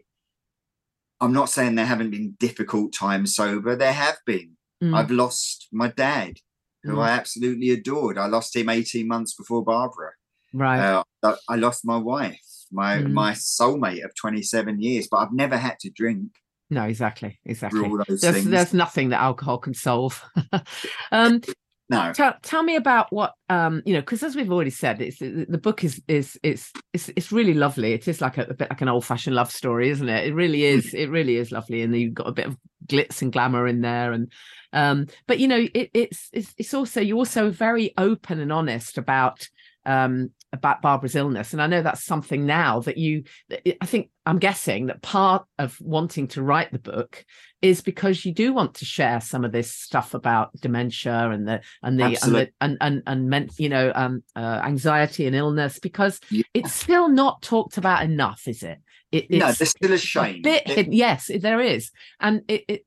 I'm not saying there haven't been difficult times sober. There have been. Mm. I've lost my dad, who mm. I absolutely adored. I lost him eighteen months before Barbara. Right. Uh, I lost my wife, my mm. my soulmate of twenty-seven years, but I've never had to drink. No, exactly, exactly. All those there's, things. there's nothing that alcohol can solve. um, No. Tell, tell me about what um you know, because as we've already said, it's the book is is it's it's it's really lovely. It is like a, a bit like an old fashioned love story, isn't it? It really is. It really is lovely, and you've got a bit of glitz and glamour in there, and um. But you know, it, it's it's it's also you're also very open and honest about um about Barbara's illness, and I know that's something now that you. I think I'm guessing that part of wanting to write the book is because you do want to share some of this stuff about dementia and the and the Absolutely. and the, and and, and meant you know um uh, anxiety and illness, because Yeah. it's still not talked about enough, is it? It no, it's there's still a shame. a bit It- hidden. Yes, there is, and it, it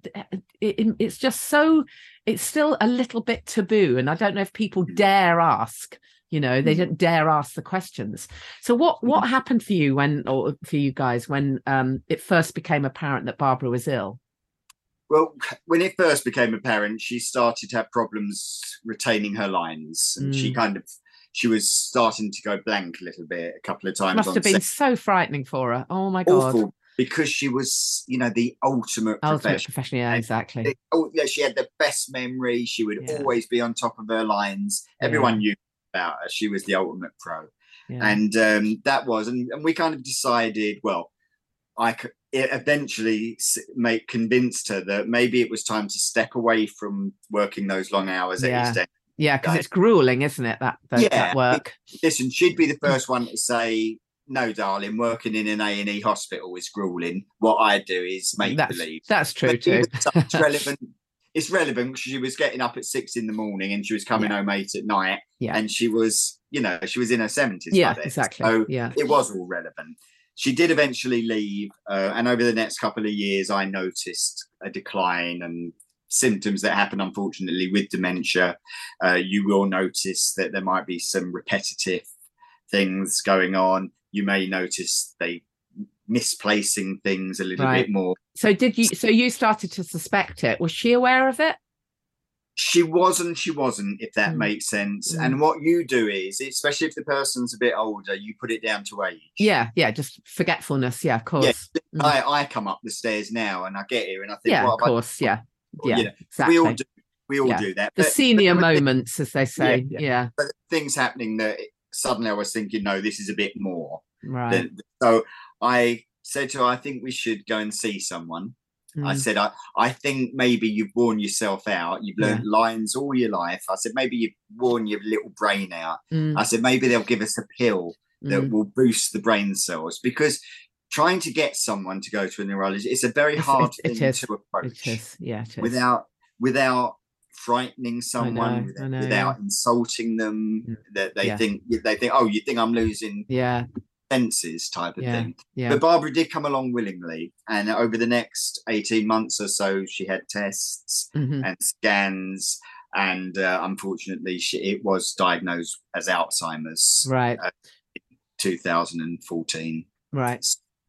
it it's just so it's still a little bit taboo, and I don't know if people dare ask. You know, they Mm. don't dare ask the questions. So what what happened for you when, or for you guys, when um it first became apparent that Barbara was ill? Well, when it first became apparent, she started to have problems retaining her lines, and she Mm. kind of she was starting to go blank a little bit a couple of times. Must on have been set. so frightening for her. Oh my god. Awful, because she was, you know, the ultimate Ultimate professional. professional, yeah, And exactly. it- oh, yeah, she had the best memory. She would Yeah. always be on top of her lines. Everyone knew about her. She was the ultimate pro. Yeah. And um, that was, and, and we kind of decided, well, I could it eventually s- make convinced her that maybe it was time to step away from working those long hours Yeah. at East End. Yeah, because it's grueling, isn't it? That that, Yeah, that work. Listen, she'd be the first one to say, "No, darling, working in an A and E hospital is grueling. What I do is make That's believe." that's true But too. even so, it's relevant. It's relevant because she was getting up at six in the morning and she was coming Yeah. home eight at night, Yeah. and she was, you know, she was in her seventies. Yeah, by then. exactly. So Yeah. it was all relevant. She did eventually leave, uh, and over the next couple of years, I noticed a decline and symptoms that happen, unfortunately, with dementia. Uh, you will notice that there might be some repetitive things going on. You may notice they misplacing things a little Right. bit more. So did you? So you started to suspect it? Was she aware of it? She wasn't, she wasn't, if that Mm. makes sense. Mm. And what you do is, especially if the person's a bit older, you put it down to age. Yeah, yeah, just forgetfulness. Yeah, of course. Mm. I, I come up the stairs now and I get here and I think, Yeah, what of have I course. Yeah, Well, yeah, you know, exactly. we all do we all Yeah. do that. The But- senior but there were moments, as they say. Yeah, Yeah, But things happening that suddenly I was thinking, no, this is a bit more. right. than- so I said to her, I think we should go and see someone. I Mm. said, I, I think maybe you've worn yourself out. You've learned lines all your life. I said, maybe you've worn your little brain out. Mm. I said, maybe they'll give us a pill that Mm. will boost the brain cells, because trying to get someone to go to a neurologist, it's a very It's- hard it- it thing is. to approach It is. Yeah, it is. without without frightening someone, know, with- I know, without yeah. insulting them. Mm. That they Yeah. think they think, oh, you think I'm losing Yeah, senses, type of yeah, thing. yeah. But Barbara did come along willingly, and over the next eighteen months or so, she had tests Mhm. and scans, and uh, unfortunately, she, it was diagnosed as Alzheimer's. Right, uh, two thousand fourteen. right.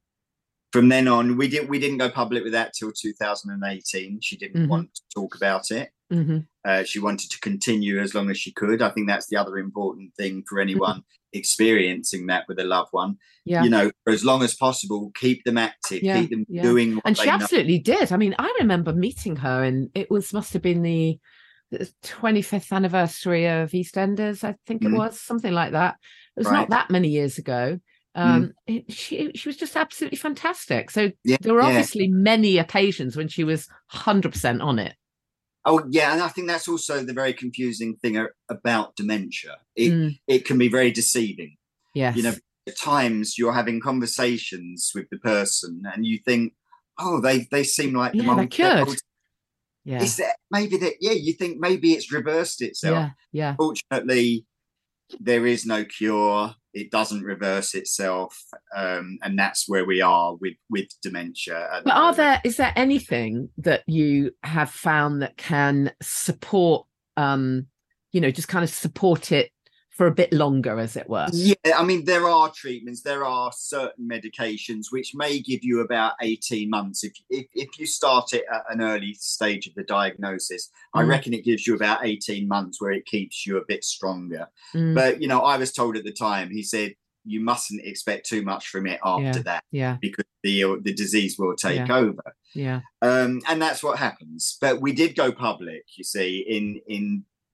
From then on, we didn't we didn't go public with that till two thousand eighteen. She didn't Mhm. want to talk about it. hmm Uh, she wanted to continue as long as she could. I think that's the other important thing for anyone experiencing that with a loved one. Yeah. You know, for as long as possible, keep them active, Yeah, keep them yeah. doing what And they she know. absolutely did. I mean, I remember meeting her, and it was must have been the the twenty-fifth anniversary of EastEnders, I think it Mhm. was, something like that. It was Right. not that many years ago. Um, it, she she was just absolutely fantastic. So Yeah, there were yeah. obviously many occasions when she was one hundred percent on it. Oh, yeah, and I think that's also the very confusing thing a- about dementia. It Mm, it can be very deceiving. yes. You know, at times you're having conversations with the person, and you think, oh, they they seem like the Yeah, they're old, they're cured. old- Yeah. Is that maybe that? Yeah, you think maybe it's reversed itself. Yeah. Yeah. Fortunately, there is no cure. It doesn't reverse itself, um, and that's where we are with with dementia. at the But are moment. there is there anything that you have found that can support um you know just kind of support it for a bit longer, as it were? Yeah, I mean, there are treatments, there are certain medications which may give you about eighteen months. If, if, if you start it at an early stage of the diagnosis, I Mm. reckon it gives you about eighteen months where it keeps you a bit stronger. Mm, But, you know, I was told at the time, he said, you mustn't expect too much from it after that, yeah, because the the disease will take Yeah. over. yeah. Um, and that's what happens. But we did go public, you see, in in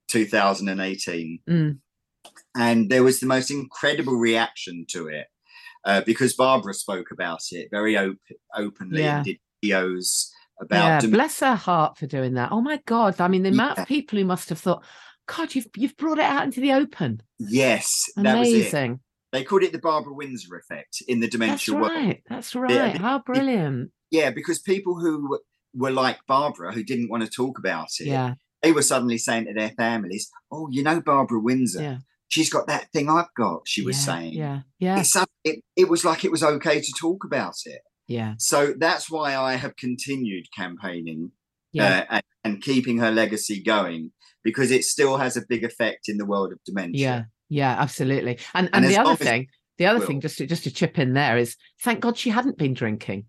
two thousand eighteen. Mm. And there was the most incredible reaction to it uh, because Barbara spoke about it very op- openly Yeah. and did videos about Yeah, dem- bless her heart for doing that. Oh my God. I mean, the amount Yeah. of people who must have thought, God, you've you've brought it out into the open. Yes, that was it. Amazing. They called it the Barbara Windsor effect in the That's dementia world. right. That's right. Yeah, the- How brilliant. Yeah, because people who were like Barbara, who didn't want to talk about it, Yeah. they were suddenly saying to their families, "Oh, you know Barbara Windsor? Yeah. She's got that thing I've got." She was Yeah. saying, Yeah. Yeah. It's, it, it was like it was okay to talk about it. Yeah. So that's why I have continued campaigning Yeah. uh, and, and keeping her legacy going, because it still has a big effect in the world of dementia. Yeah. Yeah. Absolutely. And And and as the other long as- thing, the other Well- thing, just to just to chip in there is, thank God she hadn't been drinking,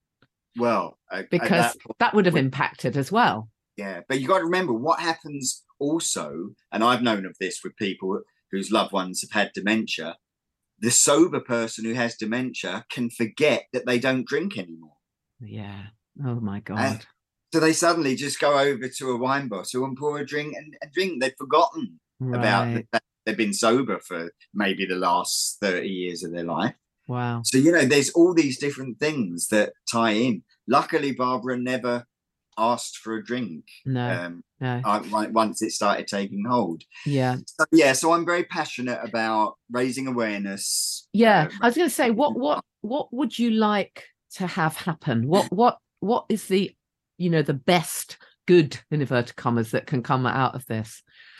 Well, at- at because that point, that would have we- impacted as well. yeah, but you got to remember what happens also, and I've known of this with people whose loved ones have had dementia. The sober person who has dementia can forget that they don't drink anymore. Yeah. Oh my Uh, God. So they suddenly just go over to a wine bottle and pour a drink and, and drink. They've forgotten about the Right. fact they've been sober for maybe the last thirty years of their life. Wow. So, you know, there's all these different things that tie in. Luckily, Barbara never asked for a drink No. um, No. I, right, once it started taking hold. Yeah. So, yeah, so I'm very passionate about raising awareness. Yeah. uh, I was going to say, what what what would you like to have happen? What what what is the, you know, the best good, in inverted commas, that can come out of this?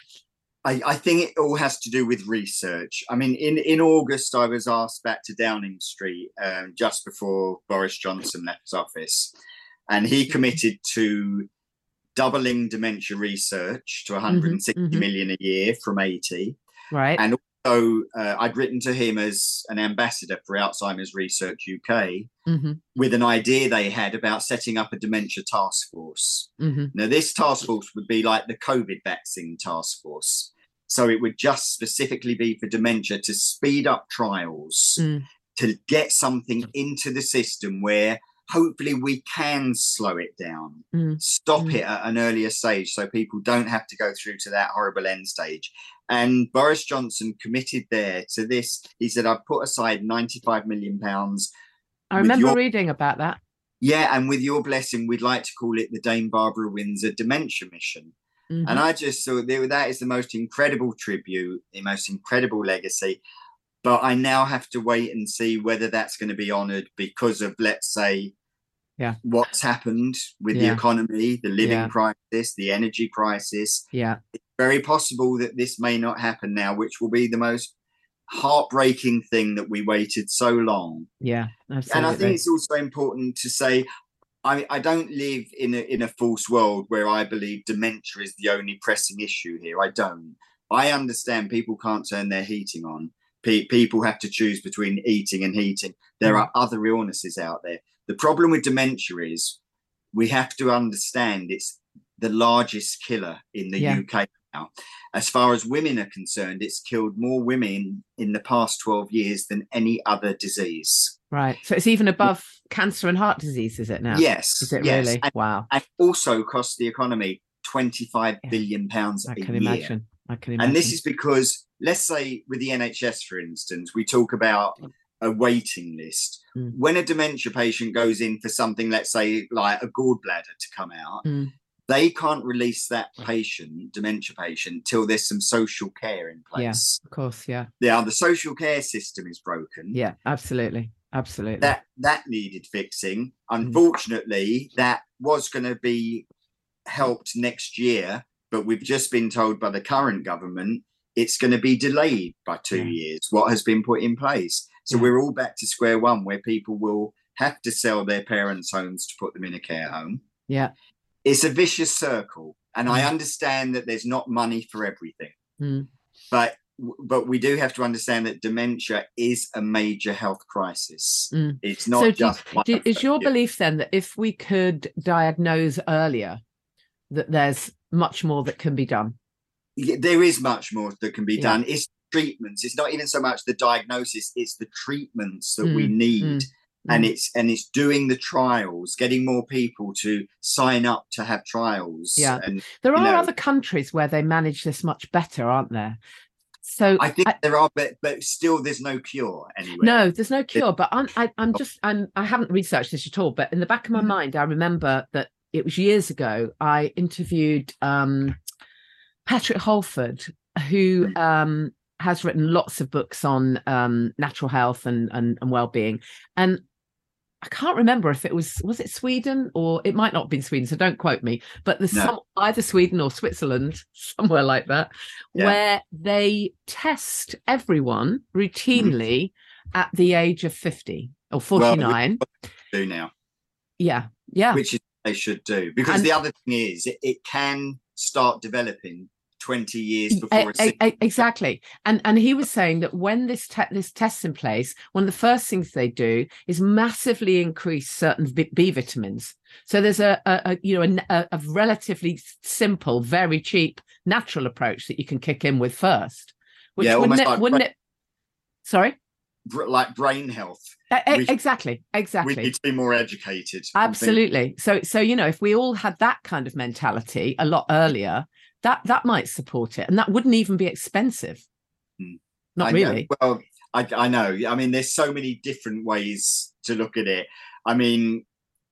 I, I think it all has to do with research. I mean, in, in August, I was asked back to Downing Street um, just before Boris Johnson left his office, and he committed to doubling dementia research to one hundred sixty Mhm, mhm. million a year from eighty. Right. And also, uh, I'd written to him as an ambassador for Alzheimer's Research U K hmm with an idea they had about setting up a dementia task force. hmm Now, this task force would be like the COVID vaccine task force. So it would just specifically be for dementia, to speed up trials, Mm. to get something into the system where hopefully we can slow it down, Mm. stop Mm. it at an earlier stage so people don't have to go through to that horrible end stage. And Boris Johnson committed there to this. He said, I've put aside ninety-five million pounds. I with remember your- reading about that. Yeah, and with your blessing, we'd like to call it the Dame Barbara Windsor Dementia Mission. Mhm. And I just thought that that is the most incredible tribute, the most incredible legacy. But I now have to wait and see whether that's going to be honoured because of, let's say, Yeah. what's happened with the Yeah. economy, the living Yeah. crisis, the energy crisis. Yeah. It's very possible that this may not happen now, which will be the most heartbreaking thing that we waited so long. Yeah. Absolutely. And I think it's also important to say, I, I don't live in a, in a false world where I believe dementia is the only pressing issue here. I don't. I understand people can't turn their heating on. Pe- people have to choose between eating and heating. There Mm. are other illnesses out there. The problem with dementia is we have to understand it's the largest killer in the Yeah. U K now. As far as women are concerned, it's killed more women in the past twelve years than any other disease. Right. So it's even above cancer and heart disease, is it now? Yes. Is it yes. really? And, Wow. and also cost the economy twenty-five Yeah. billion pounds I a can year. imagine. I can imagine. And this is because, let's say with the N H S, for instance, we talk about a waiting list. Mm. When a dementia patient goes in for something, let's say like a gallbladder to come out, Mm. they can't release that patient, dementia patient, till there's some social care in Yeah. place. Of course. Yeah. Now, the social care system is broken. Yeah. Absolutely. Absolutely. That that needed fixing. Mm. Unfortunately, that was going to be helped next year, but we've just been told by the current government it's going to be delayed by two Yeah. years, what has been put in place. So Yeah. we're all back to square one, where people will have to sell their parents' homes to put them in a care home. Yeah. It's a vicious circle. And I Mm. understand that there's not money for everything, Mm. but but we do have to understand that dementia is a major health crisis. Mm. It's not So do, just one do, of is them. your Yeah. belief then that if we could diagnose earlier, that there's much more that can be done? Yeah, there is much more that can be Yeah. done. It's treatments. It's not even so much the diagnosis, it's the treatments that we Mm, need mm. and it's and it's doing the trials, getting more people to sign up to have trials. Yeah, and there are know, other countries where they manage this much better, aren't there? So I think I, there are, but, but still, there's no cure anywhere. No, there's no cure. But I'm, I, I'm just, I'm, I haven't researched this at all. But in the back of my mm. mind, I remember that it was years ago. I interviewed um, Patrick Holford, who mm. um, has written lots of books on um, natural health and, and and well-being. And I can't remember if it was was it Sweden, or it might not have been Sweden, so don't quote me, but there's no. some either Sweden or Switzerland, somewhere like that, yeah. where they test everyone routinely mm. at the age of fifty or forty-nine. Well, do now. Yeah, yeah. Which is what they should do, because and, the other thing is it, it can start developing twenty years before a, a, a, exactly. And and he was saying that when this te- this test's in place, one of the first things they do is massively increase certain B, B vitamins. So there's a, a, a you know a, a relatively simple, very cheap natural approach that you can kick in with first. Which yeah, wouldn't almost it, like wouldn't brain, it? Sorry. Like brain health. Uh, we, exactly. Exactly. We need to be more educated. Absolutely. So so you know if we all had that kind of mentality a lot earlier. That that might support it, and that wouldn't even be expensive. Hmm. Not I really. Know. Well, I, I know. I mean, there's so many different ways to look at it. I mean,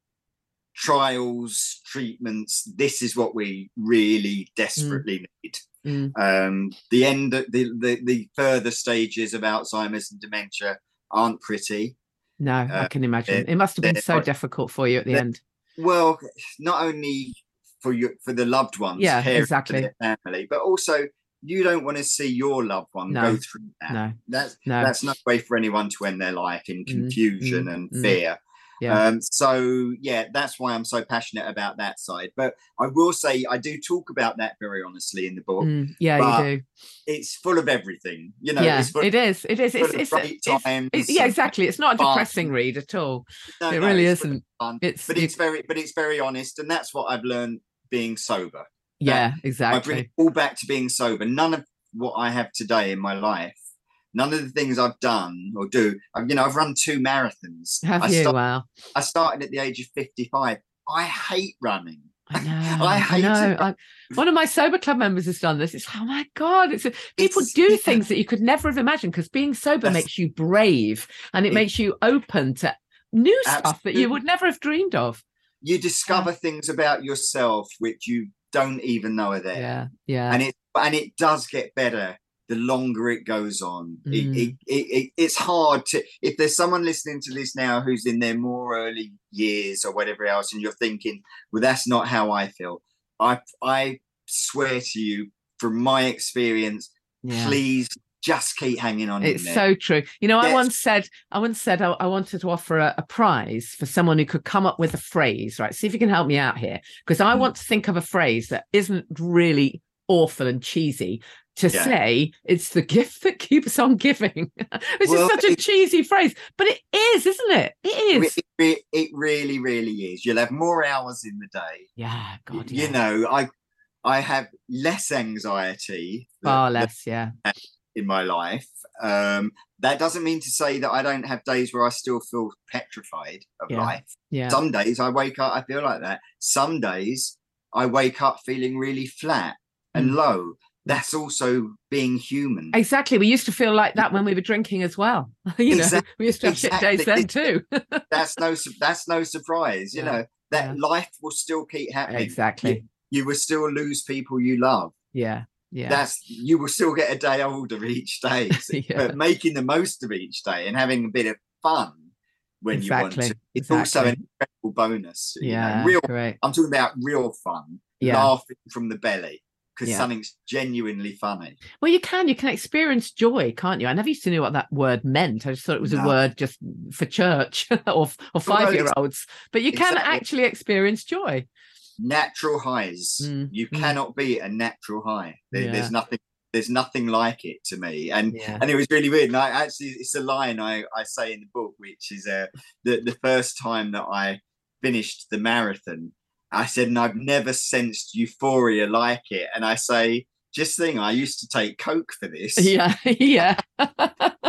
trials, treatments. This is what we really desperately mm. need. Mm. Um, the end, the, the the further stages of Alzheimer's and dementia aren't pretty. No, uh, I can imagine. It must have been so difficult for you at the end. Well, not only for your for the loved ones, yeah, exactly, for their family, but also you don't want to see your loved one no, go through that. No, that's no. that's no way for anyone to end their life in confusion mm, and mm, fear. Yeah. Um, so yeah, that's why I'm so passionate about that side. But I will say I do talk about that very honestly in the book. Mm, yeah, you do. It's full of everything, you know. Yeah, it's full it is. It is. It's, it's, great it's, times it's yeah, exactly. It's not a fun. depressing read at all. No, it no, really it's isn't. Fun. It's but it's very, but it's very honest, and that's what I've learned being sober. Yeah, that exactly. I bring it all back to being sober. None of what I have today in my life, none of the things I've done or do, I've, you know, I've run two marathons. Have I you? Started, wow. I started at the age of fifty-five. I hate running. I know. I hate I know. it. I, one of my sober club members has done this. It's oh my god! It's people it's, do yeah. things that you could never have imagined because being sober That's, makes you brave and it, it makes you open to new absolutely. stuff that you would never have dreamed of. You discover yeah. things about yourself which you don't even know are there. Yeah, yeah. And it and it does get better the longer it goes on. Mm. It, it, it, it, it's hard to, if there's someone listening to this now who's in their more early years or whatever else, and you're thinking, well, that's not how I feel. I I swear to you, from my experience, yeah. please just keep hanging on. It's in there. so true. You know, yes. I once said, I once said I, I wanted to offer a, a prize for someone who could come up with a phrase, right? See if you can help me out here. Because I mm. want to think of a phrase that isn't really awful and cheesy to yeah. say it's the gift that keeps on giving. Which well, is such a it, cheesy phrase, but it is, isn't it? It is. It, it really, really is. You'll have more hours in the day. Yeah, God, You yeah. know, I I have less anxiety. Far than, less, yeah. in my life. Um, that doesn't mean to say that I don't have days where I still feel petrified of yeah. life. Yeah. Some days I wake up, I feel like that. Some days I wake up feeling really flat and mm. low. That's also being human. Exactly. We used to feel like that when we were drinking as well. you exactly. know, we used to have exactly. shit days then too. that's no that's no surprise. You yeah. know, that yeah. life will still keep happening. Exactly. You, you will still lose people you love. Yeah. Yeah. That's you will still get a day older each day. So, yeah. But making the most of each day and having a bit of fun when exactly. you want to. It's exactly. also an incredible bonus. Yeah. You know, real great. I'm talking about real fun, yeah. laughing from the belly. Because yeah. something's genuinely funny. Well, you can. You can experience joy, can't you? I never used to know what that word meant. I just thought it was no. a word just for church or, or five-year-olds. But you can exactly. actually experience joy. Natural highs. Mm. You mm. cannot beat a natural high. There, yeah. There's nothing. There's nothing like it to me. And yeah. and it was really weird. And I actually, it's a line I, I say in the book, which is uh, the, the first time that I finished the marathon, I said, and I've never sensed euphoria like it. And I say, just think, I used to take Coke for this. Yeah, yeah.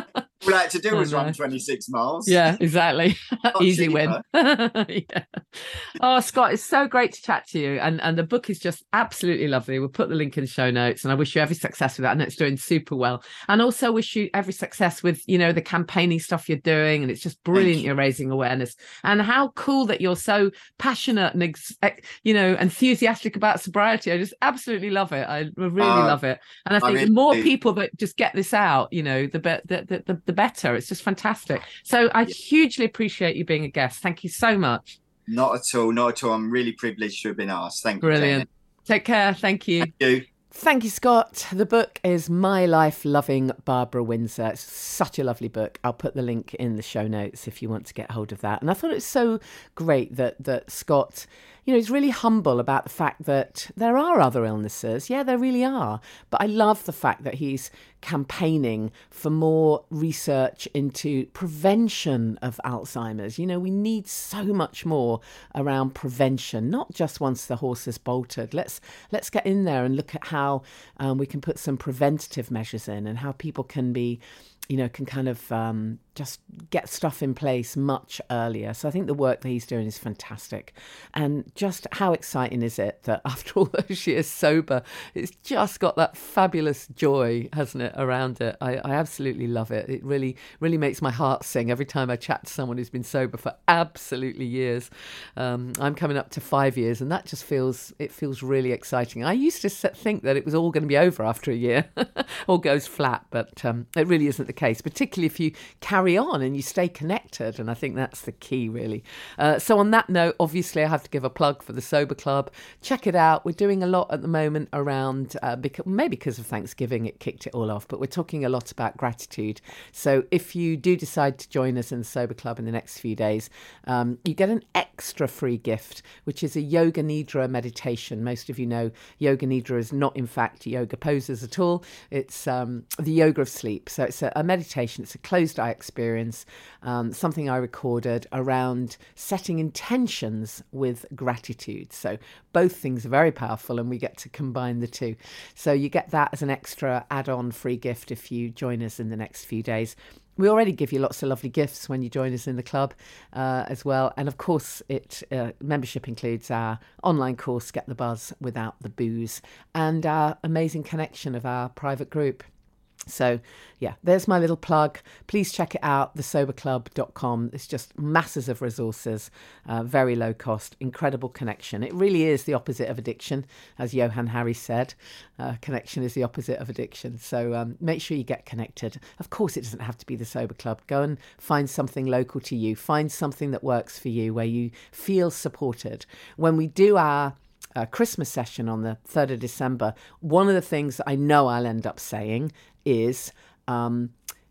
All I had to do I was know. run twenty-six miles. Yeah, exactly. Easy cheaper. win. Yeah. Oh, Scott, it's so great to chat to you. And and the book is just absolutely lovely. We'll put the link in the show notes. And I wish you every success with that. And it's doing super well. And also wish you every success with, you know, the campaigning stuff you're doing. And it's just brilliant you. You're raising awareness. And how cool that you're so passionate and, ex- you know, enthusiastic about sobriety. I just absolutely love it. I really uh, love it. And I think I really the more do. people that just get this out, you know, the, be- the, the, the, the better. It's just fantastic. So I yeah. hugely appreciate you being a guest. Thank you so much. Not at all. Not at all. I'm really privileged to have been asked. Thank you. Brilliant. Jane. Take care. Thank you. Thank you. Thank you, Scott. The book is My Life Loving Barbara Windsor. It's such a lovely book. I'll put the link in the show notes if you want to get hold of that. And I thought it was so great that that Scott, you know, he's really humble about the fact that there are other illnesses. Yeah, there really are. But I love the fact that he's campaigning for more research into prevention of Alzheimer's. You know, we need so much more around prevention, not just once the horse has bolted. Let's let's get in there and look at how um, we can put some preventative measures in and how people can be, you know, can kind of um, just get stuff in place much earlier. So I think the work that he's doing is fantastic. And just how exciting is it that after all those years sober, it's just got that fabulous joy, hasn't it, around it. I, I absolutely love it. It really, really makes my heart sing every time I chat to someone who's been sober for absolutely years. Um, I'm coming up to five years and that just feels, it feels really exciting. I used to think that it was all going to be over after a year or goes flat, but um, it really isn't the case, particularly if you carry on and you stay connected. And I think that's the key, really. Uh, so on that note, obviously I have to give a plug for the Sober Club. Check it out. We're doing a lot at the moment around, uh, because, maybe because of Thanksgiving, it kicked it all off, but we're talking a lot about gratitude. So if you do decide to join us in the Sober Club in the next few days, um, you get an extra free gift, which is a Yoga Nidra meditation. Most of you know Yoga Nidra is not in fact yoga poses at all. It's um, the yoga of sleep. So it's a, a meditation. It's a closed eye experience, um, something I recorded around setting intentions with gratitude. So both things are very powerful and we get to combine the two. So you get that as an extra add-on free gift if you join us in the next few days. We already give you lots of lovely gifts when you join us in the club uh, as well. And of course, it uh, membership includes our online course, Get the Buzz Without the Booze, and our amazing connection of our private group. So, yeah, there's my little plug. Please check it out, the sober club dot com. It's just masses of resources, uh, very low cost, incredible connection. It really is the opposite of addiction, as Johann Hari said. Uh, connection is the opposite of addiction. So um, make sure you get connected. Of course, it doesn't have to be the Sober Club. Go and find something local to you. Find something that works for you, where you feel supported. When we do our uh, Christmas session on the third of December, one of the things that I know I'll end up saying is um,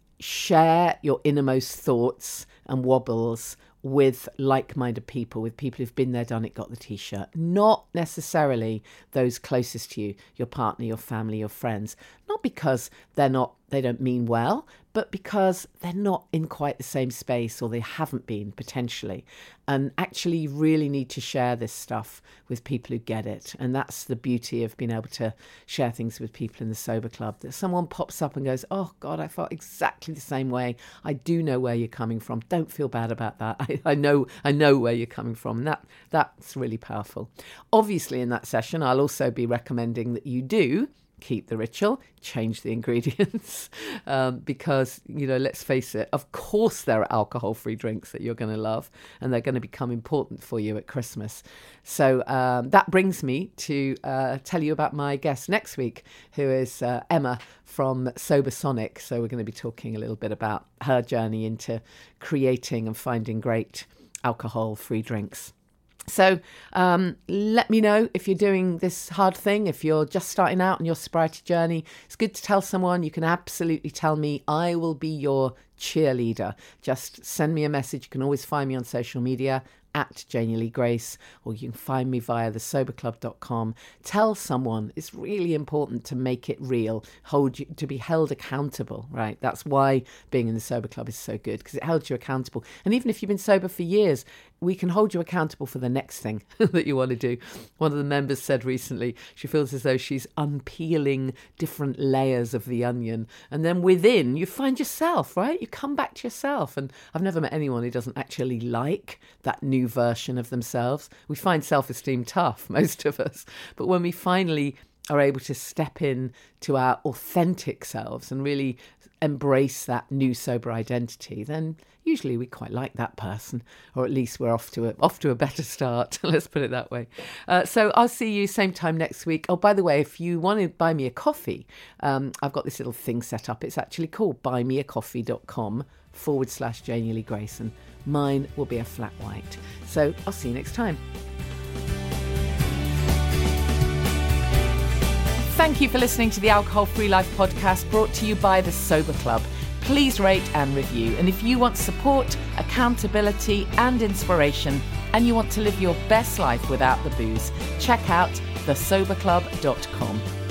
share your innermost thoughts and wobbles with like-minded people, with people who've been there, done it, got the t-shirt. Not necessarily those closest to you, your partner, your family, your friends. Not because they're not, they don't mean well, but because they're not in quite the same space, or they haven't been potentially. And actually you really need to share this stuff with people who get it. And that's the beauty of being able to share things with people in the Sober Club, that someone pops up and goes, oh God, I felt exactly the same way. I do know where you're coming from. Don't feel bad about that. I, I know, I know where you're coming from. And that, that's really powerful. Obviously in that session, I'll also be recommending that you do keep the ritual, change the ingredients, um, because, you know, let's face it, of course there are alcohol-free drinks that you're going to love, and they're going to become important for you at Christmas. So um, that brings me to uh, tell you about my guest next week, who is uh, Emma from Sober Sonic. So we're going to be talking a little bit about her journey into creating and finding great alcohol-free drinks. So um, let me know if you're doing this hard thing, if you're just starting out on your sobriety journey. It's good to tell someone. You can absolutely tell me. I will be your cheerleader. Just send me a message. You can always find me on social media at Janie Lee Grace, or you can find me via the sober club dot com. Tell someone. It's really important to make it real, hold you, to be held accountable, right? That's why being in the Sober Club is so good, because it holds you accountable. And even if you've been sober for years, we can hold you accountable for the next thing that you want to do. One of the members said recently she feels as though she's unpeeling different layers of the onion. And then within, you find yourself, right? You come back to yourself. And I've never met anyone who doesn't actually like that new version of themselves. We find self-esteem tough, most of us. But when we finally are able to step in to our authentic selves and really embrace that new sober identity, then usually we quite like that person, or at least we're off to a, off to a better start. Let's put it that way. Uh, so I'll see you same time next week. Oh, by the way, if you want to buy me a coffee, um, I've got this little thing set up. It's actually called buymeacoffee.com forward slash Janie Lee Grayson. Mine will be a flat white. So I'll see you next time. Thank you for listening to the Alcohol Free Life podcast, brought to you by the Sober Club. Please rate and review. And if you want support, accountability and inspiration, and you want to live your best life without the booze, check out the sober club dot com.